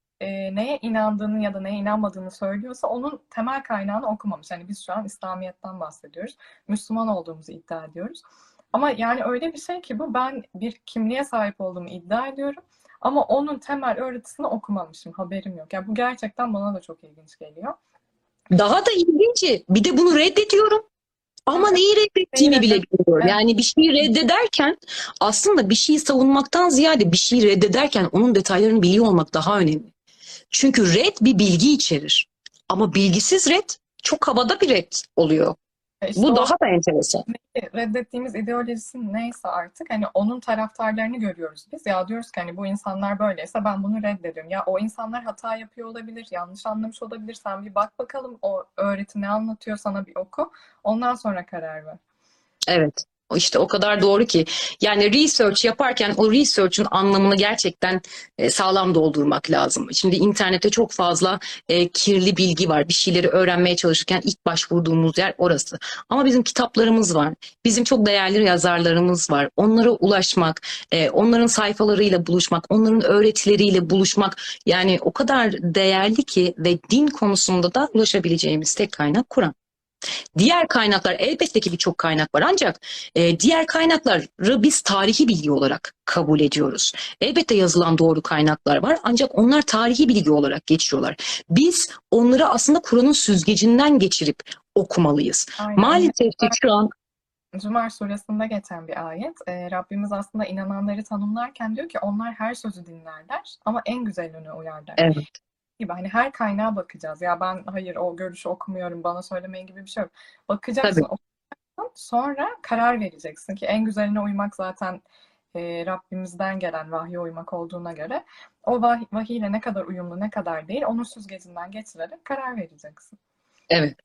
neye inandığını ya da neye inanmadığını söylüyorsa onun temel kaynağını okumamış. Yani biz şu an İslamiyet'ten bahsediyoruz. Müslüman olduğumuzu iddia ediyoruz. Ama yani öyle bir şey ki bu ben bir kimliğe sahip olduğumu iddia ediyorum. Ama onun temel öğretisini okumamışım. Haberim yok. Yani bu gerçekten bana da çok ilginç geliyor. Daha da ilginci, bir de bunu reddediyorum. Ama Evet, neyi neyi reddettiğimi bile bilmiyorum. evet, Yani bir şeyi reddederken aslında bir şeyi savunmaktan ziyade bir şeyi reddederken onun detaylarını biliyor olmak daha önemli. Çünkü red bir bilgi içerir. Ama bilgisiz red çok havada bir red oluyor. işte Bu o daha da enteresan. reddettiğimiz ideolojisi neyse artık hani onun taraftarlarını görüyoruz biz. Ya diyoruz ki hani bu insanlar böyleyse ben bunu reddediyorum. Ya o insanlar hata yapıyor olabilir, yanlış anlamış olabilir. Sen bir bak bakalım o öğreti ne anlatıyor sana bir oku. Ondan sonra karar ver. Evet. İşte o kadar doğru ki. Yani research yaparken o research'ın anlamını gerçekten sağlam doldurmak lazım. Şimdi internette çok fazla kirli bilgi var. Bir şeyleri öğrenmeye çalışırken ilk başvurduğumuz yer orası. Ama bizim kitaplarımız var. Bizim çok değerli yazarlarımız var. Onlara ulaşmak, onların sayfalarıyla buluşmak, onların öğretileriyle buluşmak yani o kadar değerli ki ve din konusunda da ulaşabileceğimiz tek kaynak Kur'an. Diğer kaynaklar elbette ki birçok kaynak var ancak diğer kaynakları biz tarihi bilgi olarak kabul ediyoruz. Elbette yazılan doğru kaynaklar var ancak onlar tarihi bilgi olarak geçiyorlar. Biz onları aslında Kur'an'ın süzgecinden geçirip okumalıyız. Aynen yine Maalesef ki şu an Zümer suresinde geçen bir ayet. Rabbimiz aslında inananları tanımlarken diyor ki onlar her sözü dinlerler ama en güzeline uyarlar. evet, Gibi hani her kaynağa bakacağız. Ya ben hayır o görüşü okumuyorum bana söylemeyin gibi bir şey yok. Bakacaksın tabii, okuyacaksın sonra karar vereceksin ki en güzeline uymak zaten Rabbimizden gelen vahye uymak olduğuna göre o vahiyle ne kadar uyumlu ne kadar değil onun süzgecinden geçirerek karar vereceksin. evet.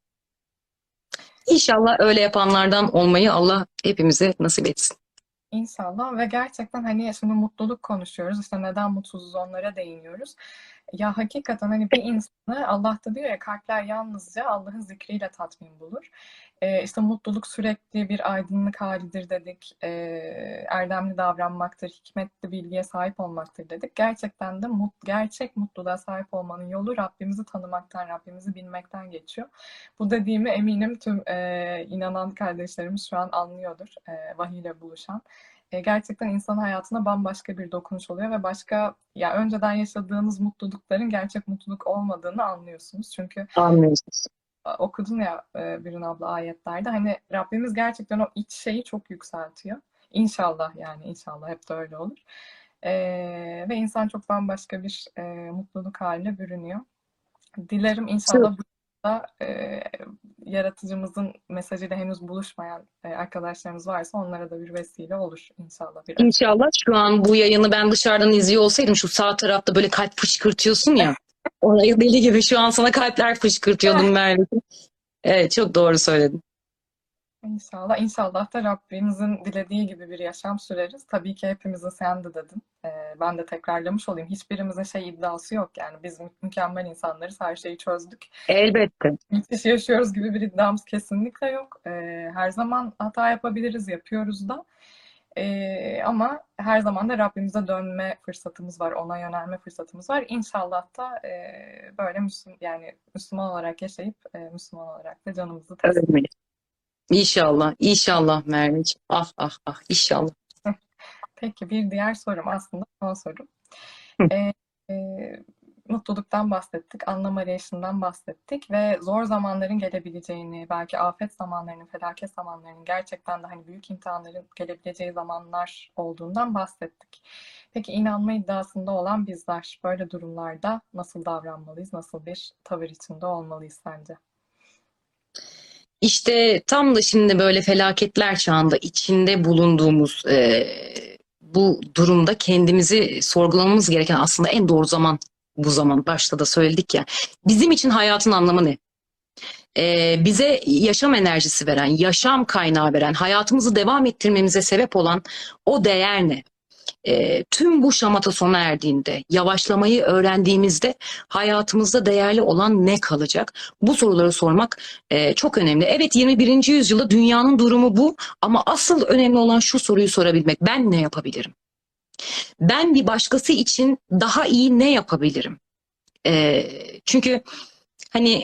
İnşallah öyle yapanlardan olmayı Allah hepimize nasip etsin. İnşallah ve gerçekten hani şimdi mutluluk konuşuyoruz işte neden mutsuzuz onlara değiniyoruz. Ya hakikaten hani bir insanı Allah da diyor ya kalpler yalnızca Allah'ın zikriyle tatmin bulur. İşte mutluluk sürekli bir aydınlık halidir dedik. Erdemli davranmaktır, hikmetli bilgiye sahip olmaktır dedik. Gerçekten de gerçek mutluluğa sahip olmanın yolu Rabbimizi tanımaktan, Rabbimizi bilmekten geçiyor. Bu dediğimi eminim tüm inanan kardeşlerimiz şu an anlıyordur vahiy ile buluşan. Gerçekten insan hayatına bambaşka bir dokunuş oluyor ve başka ya önceden yaşadığınız mutlulukların gerçek mutluluk olmadığını anlıyorsunuz. Çünkü Anlıyorsunuz. okudun ya Bürün abla ayetlerde hani Rabbimiz gerçekten o iç şeyi çok yükseltiyor. İnşallah yani inşallah hep de öyle olur. Ve insan çok bambaşka bir mutluluk haline bürünüyor. Dilerim inşallah bu da yaratıcımızın mesajıyla henüz buluşmayan arkadaşlarımız varsa onlara da bir vesile olur inşallah bir açık. İnşallah şu an bu yayını ben dışarıdan izliyor olsaydım şu sağ tarafta böyle kalp fışkırtıyorsun ya. Orayı deli gibi şu an sana kalpler fışkırtıyordum Merve. Evet, çok doğru söyledin. İnşallah, inşallah da Rabbimizin dilediği gibi bir yaşam süreriz. Tabii ki hepimizin sen de dedin. Ben de tekrarlamış olayım. Hiçbirimizin şey iddiası yok yani. Biz mükemmel insanlarız, her şeyi çözdük. Elbette. Müthiş yaşıyoruz gibi bir iddiamız kesinlikle yok. Her zaman hata yapabiliriz, yapıyoruz da. Ama her zaman da Rabbimize dönme fırsatımız var, ona yönelme fırsatımız var. İnşallah da böyle yani Müslüman olarak yaşayıp Müslüman olarak da canımızı teslim. Öyle. İnşallah. İnşallah Merveciğim. Ah ah ah inşallah. Peki bir diğer sorum aslında son sorum. Hı. Ee, e, mutluluktan bahsettik, anlam arayışından bahsettik ve zor zamanların gelebileceğini, belki afet zamanlarının, felaket zamanlarının, gerçekten de hani büyük imtihanların gelebileceği zamanlar olduğundan bahsettik. Peki inanma iddiasında olan bizler böyle durumlarda nasıl davranmalıyız, nasıl bir tavır içinde olmalıyız sence? İşte tam da şimdi böyle felaketler çağında içinde bulunduğumuz bu durumda kendimizi sorgulamamız gereken aslında en doğru zaman bu zaman. Başta da söyledik ya. Bizim için hayatın anlamı ne? Bize yaşam enerjisi veren, yaşam kaynağı veren, hayatımızı devam ettirmemize sebep olan o değer ne? Tüm bu şamata sona erdiğinde, yavaşlamayı öğrendiğimizde hayatımızda değerli olan ne kalacak? Bu soruları sormak çok önemli. Evet, 21. yüzyılda dünyanın durumu bu, ama asıl önemli olan şu soruyu sorabilmek: ben ne yapabilirim? Ben bir başkası için daha iyi ne yapabilirim? Çünkü hani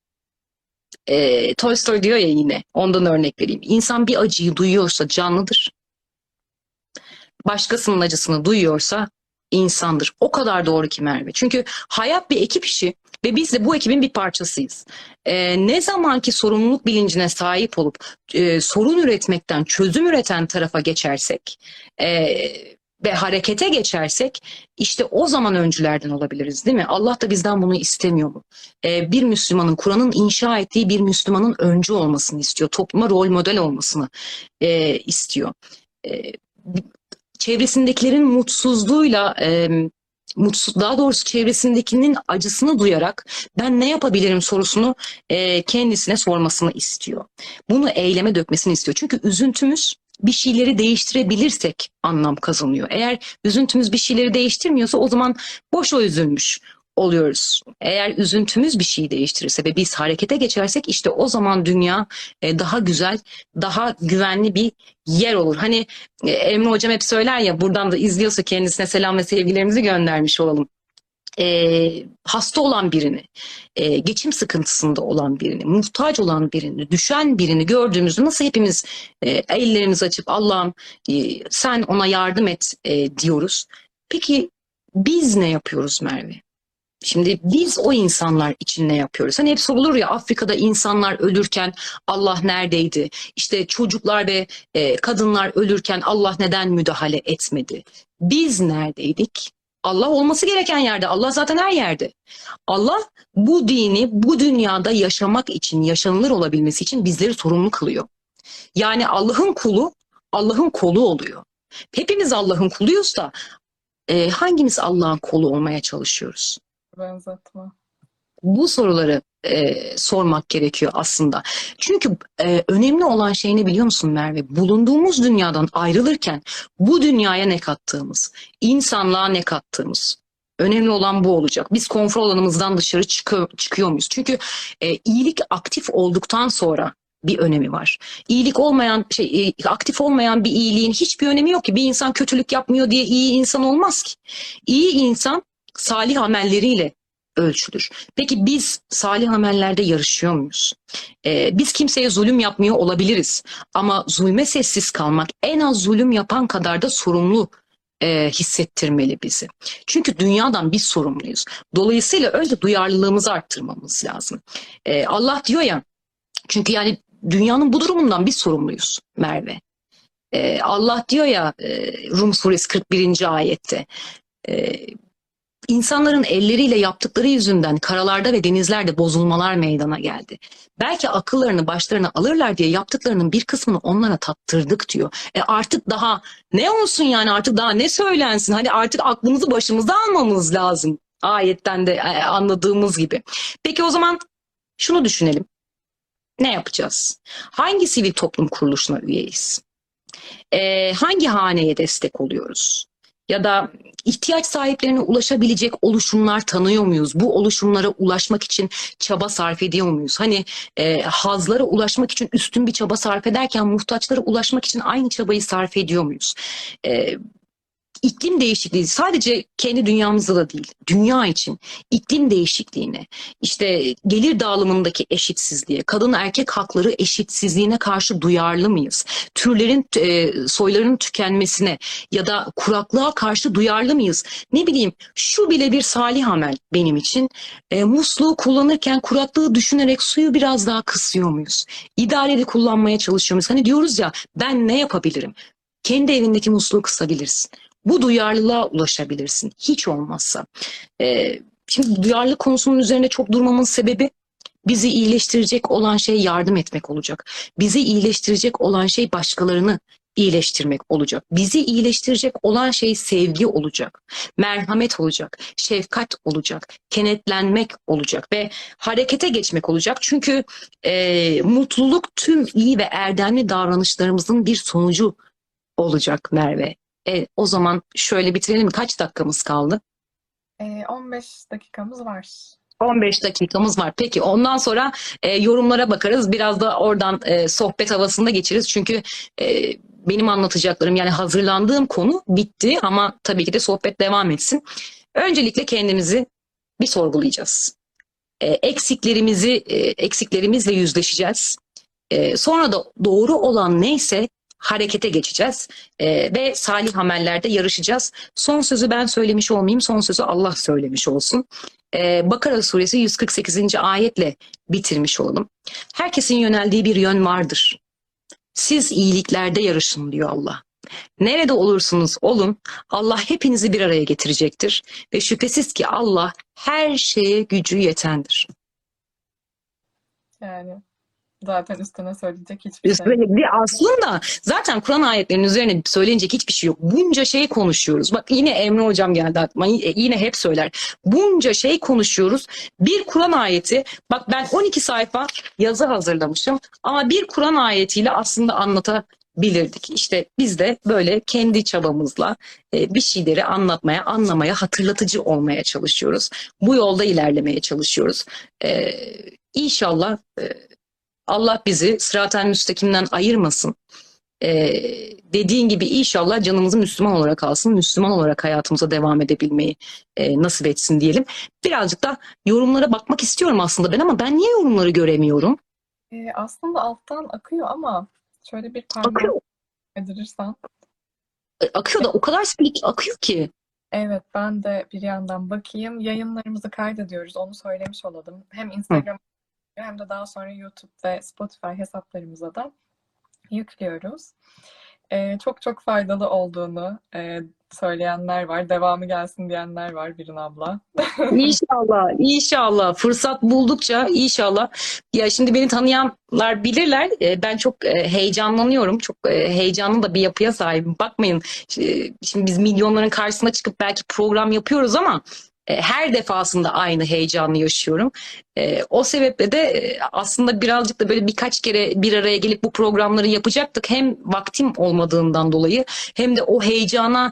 Tolstoy diyor ya, yine ondan örnek vereyim. İnsan bir acıyı duyuyorsa canlıdır. Başkasının acısını duyuyorsa insandır. O kadar doğru ki Merve. Çünkü hayat bir ekip işi ve biz de bu ekibin bir parçasıyız. Ne zamanki sorumluluk bilincine sahip olup sorun üretmekten çözüm üreten tarafa geçersek ve harekete geçersek, işte o zaman öncülerden olabiliriz, değil mi? Allah da bizden bunu istemiyor mu? Bir Müslümanın, Kur'an'ın inşa ettiği bir Müslümanın öncü olmasını istiyor. Topluma rol model olmasını istiyor. E, Çevresindekilerin mutsuzluğuyla daha doğrusu çevresindekinin acısını duyarak ben ne yapabilirim sorusunu kendisine sormasını istiyor. Bunu eyleme dökmesini istiyor. Çünkü üzüntümüz bir şeyleri değiştirebilirsek anlam kazanıyor. Eğer üzüntümüz bir şeyleri değiştirmiyorsa o zaman boşa üzülmüş oluyoruz. Eğer üzüntümüz bir şeyi değiştirirse ve biz harekete geçersek, işte o zaman dünya daha güzel, daha güvenli bir yer olur. Hani Emre Hocam hep söyler ya, buradan da izliyorsa kendisine selam ve sevgilerimizi göndermiş olalım. Hasta olan birini, geçim sıkıntısında olan birini, muhtaç olan birini, düşen birini gördüğümüzde nasıl hepimiz ellerimizi açıp Allah'ım sen ona yardım et diyoruz. Peki biz ne yapıyoruz Merve? Şimdi biz o insanlar için ne yapıyoruz? Hani hep sorulur ya, Afrika'da insanlar ölürken Allah neredeydi? İşte çocuklar ve kadınlar ölürken Allah neden müdahale etmedi? Biz neredeydik? Allah olması gereken yerde. Allah zaten her yerde. Allah bu dini bu dünyada yaşamak için, yaşanılır olabilmesi için bizleri sorumlu kılıyor. Yani Allah'ın kulu, Allah'ın kolu oluyor. Hepimiz Allah'ın kuluyuz da hangimiz Allah'ın kolu olmaya çalışıyoruz? Benzetme. Bu soruları sormak gerekiyor aslında. Çünkü önemli olan şey ne biliyor musun Merve? Bulunduğumuz dünyadan ayrılırken bu dünyaya ne kattığımız, insanlığa ne kattığımız. Önemli olan bu olacak. Biz konfor alanımızdan dışarı çıkıyor muyuz? Çünkü iyilik aktif olduktan sonra bir önemi var. İyilik olmayan aktif olmayan bir iyiliğin hiçbir önemi yok ki. Bir insan kötülük yapmıyor diye iyi insan olmaz ki. İyi insan salih amelleriyle ölçülür. Peki biz salih amellerde yarışıyor muyuz? Biz kimseye zulüm yapmıyor olabiliriz. Ama zulme sessiz kalmak en az zulüm yapan kadar da sorumlu hissettirmeli bizi. Çünkü dünyadan biz sorumluyuz. Dolayısıyla önce duyarlılığımızı arttırmamız lazım. Allah diyor ya, çünkü yani dünyanın bu durumundan biz sorumluyuz Merve. Allah diyor ya, Rum suresi 41. ayette, İnsanların elleriyle yaptıkları yüzünden karalarda ve denizlerde bozulmalar meydana geldi. Belki akıllarını başlarına alırlar diye yaptıklarının bir kısmını onlara tattırdık diyor. Artık daha ne olsun yani, artık daha ne söylensin? Hani artık aklımızı başımıza almamız lazım. Ayetten de anladığımız gibi. Peki o zaman şunu düşünelim. Ne yapacağız? Hangi sivil toplum kuruluşuna üyeyiz? Hangi haneye destek oluyoruz? Ya da ihtiyaç sahiplerine ulaşabilecek oluşumlar tanıyor muyuz? Bu oluşumlara ulaşmak için çaba sarf ediyor muyuz? Hani hazlara ulaşmak için üstün bir çaba sarf ederken muhtaçlara ulaşmak için aynı çabayı sarf ediyor muyuz? iklim değişikliği sadece kendi dünyamızda da değil, dünya için iklim değişikliğine, işte gelir dağılımındaki eşitsizliğe, kadın erkek hakları eşitsizliğine karşı duyarlı mıyız? Türlerin, soyların tükenmesine ya da kuraklığa karşı duyarlı mıyız? Ne bileyim, şu bile bir salih amel benim için. Musluğu kullanırken kuraklığı düşünerek suyu biraz daha kısıyor muyuz? İdareli kullanmaya çalışıyor muyuz? Hani diyoruz ya, ben ne yapabilirim? Kendi evindeki musluğu kısabilirsin. Bu duyarlılığa ulaşabilirsin. Hiç olmazsa. Şimdi duyarlılık konusunun üzerinde çok durmamın sebebi, bizi iyileştirecek olan şey yardım etmek olacak. Bizi iyileştirecek olan şey başkalarını iyileştirmek olacak. Bizi iyileştirecek olan şey sevgi olacak. Merhamet olacak. Şefkat olacak. Kenetlenmek olacak ve harekete geçmek olacak. Çünkü mutluluk tüm iyi ve erdemli davranışlarımızın bir sonucu olacak Merve. O zaman şöyle bitirelim. Kaç dakikamız kaldı? 15 dakikamız var. 15 dakikamız var. Peki ondan sonra yorumlara bakarız. Biraz da oradan sohbet havasında geçeriz. Çünkü benim anlatacaklarım, yani hazırlandığım konu bitti ama tabii ki de sohbet devam etsin. Öncelikle kendimizi bir sorgulayacağız. Eksiklerimizle yüzleşeceğiz. Sonra da doğru olan neyse harekete geçeceğiz ve salih amellerde yarışacağız. Son sözü ben söylemiş olmayayım, son sözü Allah söylemiş olsun. Bakara suresi 148. ayetle bitirmiş olalım. Herkesin yöneldiği bir yön vardır. Siz iyiliklerde yarışın diyor Allah. Nerede olursunuz olun, Allah hepinizi bir araya getirecektir ve şüphesiz ki Allah her şeye gücü yetendir. Yani zaten üstüne söyleyecek hiçbir şey. Aslında zaten Kur'an ayetlerinin üzerine söylenecek hiçbir şey yok. Bunca şey konuşuyoruz. Bak yine Emre hocam geldi aklıma. Yine hep söyler. Bunca şey konuşuyoruz. Bir Kur'an ayeti, bak ben 12 sayfa yazı hazırlamışım ama bir Kur'an ayetiyle aslında anlatabilirdik. İşte biz de böyle kendi çabamızla bir şeyleri anlatmaya, anlamaya, hatırlatıcı olmaya çalışıyoruz. Bu yolda ilerlemeye çalışıyoruz. İnşallah Allah bizi sırat-ı müstakimden ayırmasın. Dediğin gibi inşallah canımızı Müslüman olarak alsın. Müslüman olarak hayatımıza devam edebilmeyi nasip etsin diyelim. Birazcık da yorumlara bakmak istiyorum aslında ben, ama ben niye yorumları göremiyorum? Aslında alttan akıyor ama şöyle bir parmak Akıyor. kaydırırsan. Akıyor da o kadar speak akıyor ki. Evet, ben de bir yandan bakayım. Yayınlarımızı kaydediyoruz, onu söylemiş olalım. Hem Hı. Instagram hem de daha sonra YouTube ve Spotify hesaplarımıza da yüklüyoruz. Çok çok faydalı olduğunu söyleyenler var. Devamı gelsin diyenler var Birin abla. İnşallah, inşallah fırsat buldukça inşallah. Ya şimdi beni tanıyanlar bilirler. Ben çok heyecanlanıyorum. Çok heyecanlı da bir yapıya sahibim. Bakmayın, şimdi biz milyonların karşısına çıkıp belki program yapıyoruz ama her defasında aynı heyecanı yaşıyorum. O sebeple de aslında birazcık da böyle birkaç kere bir araya gelip bu programları yapacaktık. Hem vaktim olmadığından dolayı hem de o heyecana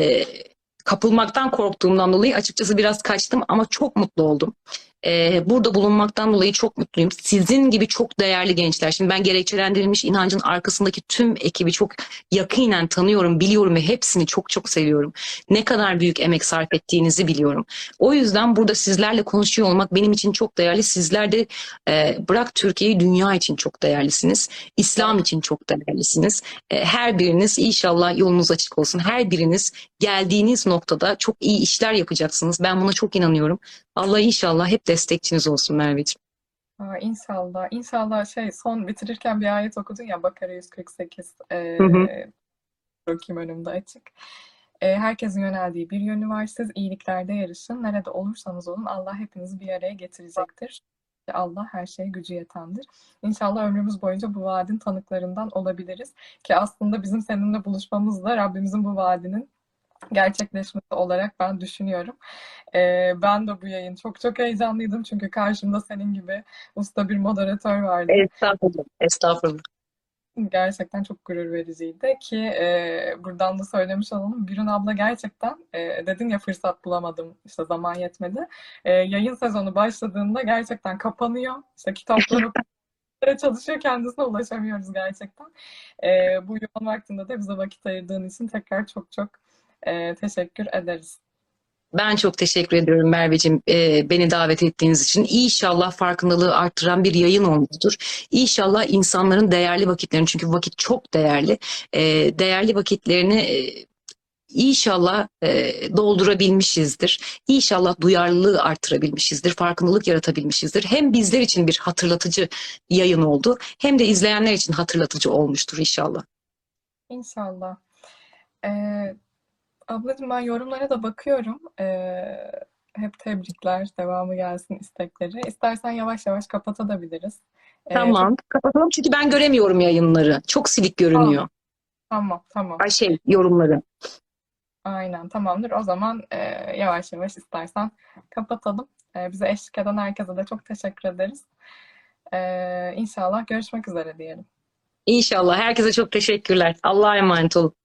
kapılmaktan korktuğumdan dolayı açıkçası biraz kaçtım ama çok mutlu oldum. Burada bulunmaktan dolayı çok mutluyum. Sizin gibi çok değerli gençler. Şimdi ben gerekçelendirilmiş inancın arkasındaki tüm ekibi çok yakinen tanıyorum, biliyorum ve hepsini çok çok seviyorum. Ne kadar büyük emek sarf ettiğinizi biliyorum. O yüzden burada sizlerle konuşuyor olmak benim için çok değerli. Sizler de bırak Türkiye'yi, dünya için çok değerlisiniz. İslam için çok değerlisiniz. Her biriniz inşallah yolunuz açık olsun. Her biriniz geldiğiniz noktada çok iyi işler yapacaksınız. Ben buna çok inanıyorum. Allah inşallah hep destekçiniz olsun Merveciğim. İnşallah. İnşallah son bitirirken bir ayet okudun ya, Bakara 148. Hı hı. Bakayım, önümde açık. Herkesin yöneldiği bir yönü var. Siz iyiliklerde yarışın. Nerede olursanız olun Allah hepinizi bir araya getirecektir. Allah her şeye gücü yetendir. İnşallah ömrümüz boyunca bu vaadin tanıklarından olabiliriz. Ki aslında bizim seninle buluşmamız da Rabbimizin bu vaadinin gerçekleşmesi olarak ben düşünüyorum. Ben de bu yayın çok çok heyecanlıydım. Çünkü karşımda senin gibi usta bir moderatör vardı. Estağfurullah. Estağfurullah. Gerçekten çok gurur vericiydi ki buradan da söylemiş olalım. Birun abla gerçekten dedin ya, fırsat bulamadım, işte zaman yetmedi. Yayın sezonu başladığında gerçekten kapanıyor. İşte kitapları okumaya çalışıyor, kendisine ulaşamıyoruz gerçekten. Bu yoğun vaktinde de bize vakit ayırdığın için tekrar çok çok teşekkür ederiz. Ben çok teşekkür ediyorum Merveciğim, beni davet ettiğiniz için. İnşallah farkındalığı arttıran bir yayın olmuştur. İnşallah insanların değerli vakitlerini, çünkü vakit çok değerli, değerli vakitlerini İnşallah doldurabilmişizdir. İnşallah duyarlılığı artırabilmişizdir, farkındalık yaratabilmişizdir. Hem bizler için bir hatırlatıcı yayın oldu, hem de izleyenler için hatırlatıcı olmuştur inşallah. İnşallah. Ablacığım ben yorumlara da bakıyorum. Hep tebrikler, devamı gelsin istekleri. İstersen yavaş yavaş kapatabiliriz. Çok Tamam, kapatalım çünkü ben göremiyorum yayınları. Çok silik görünüyor. tamam, tamam. Ay yorumları. Aynen tamamdır. O zaman yavaş yavaş istersen kapatalım. Bize eşlik eden herkese de çok teşekkür ederiz. İnşallah görüşmek üzere diyelim. İnşallah. Herkese çok teşekkürler. Allah'a emanet olun.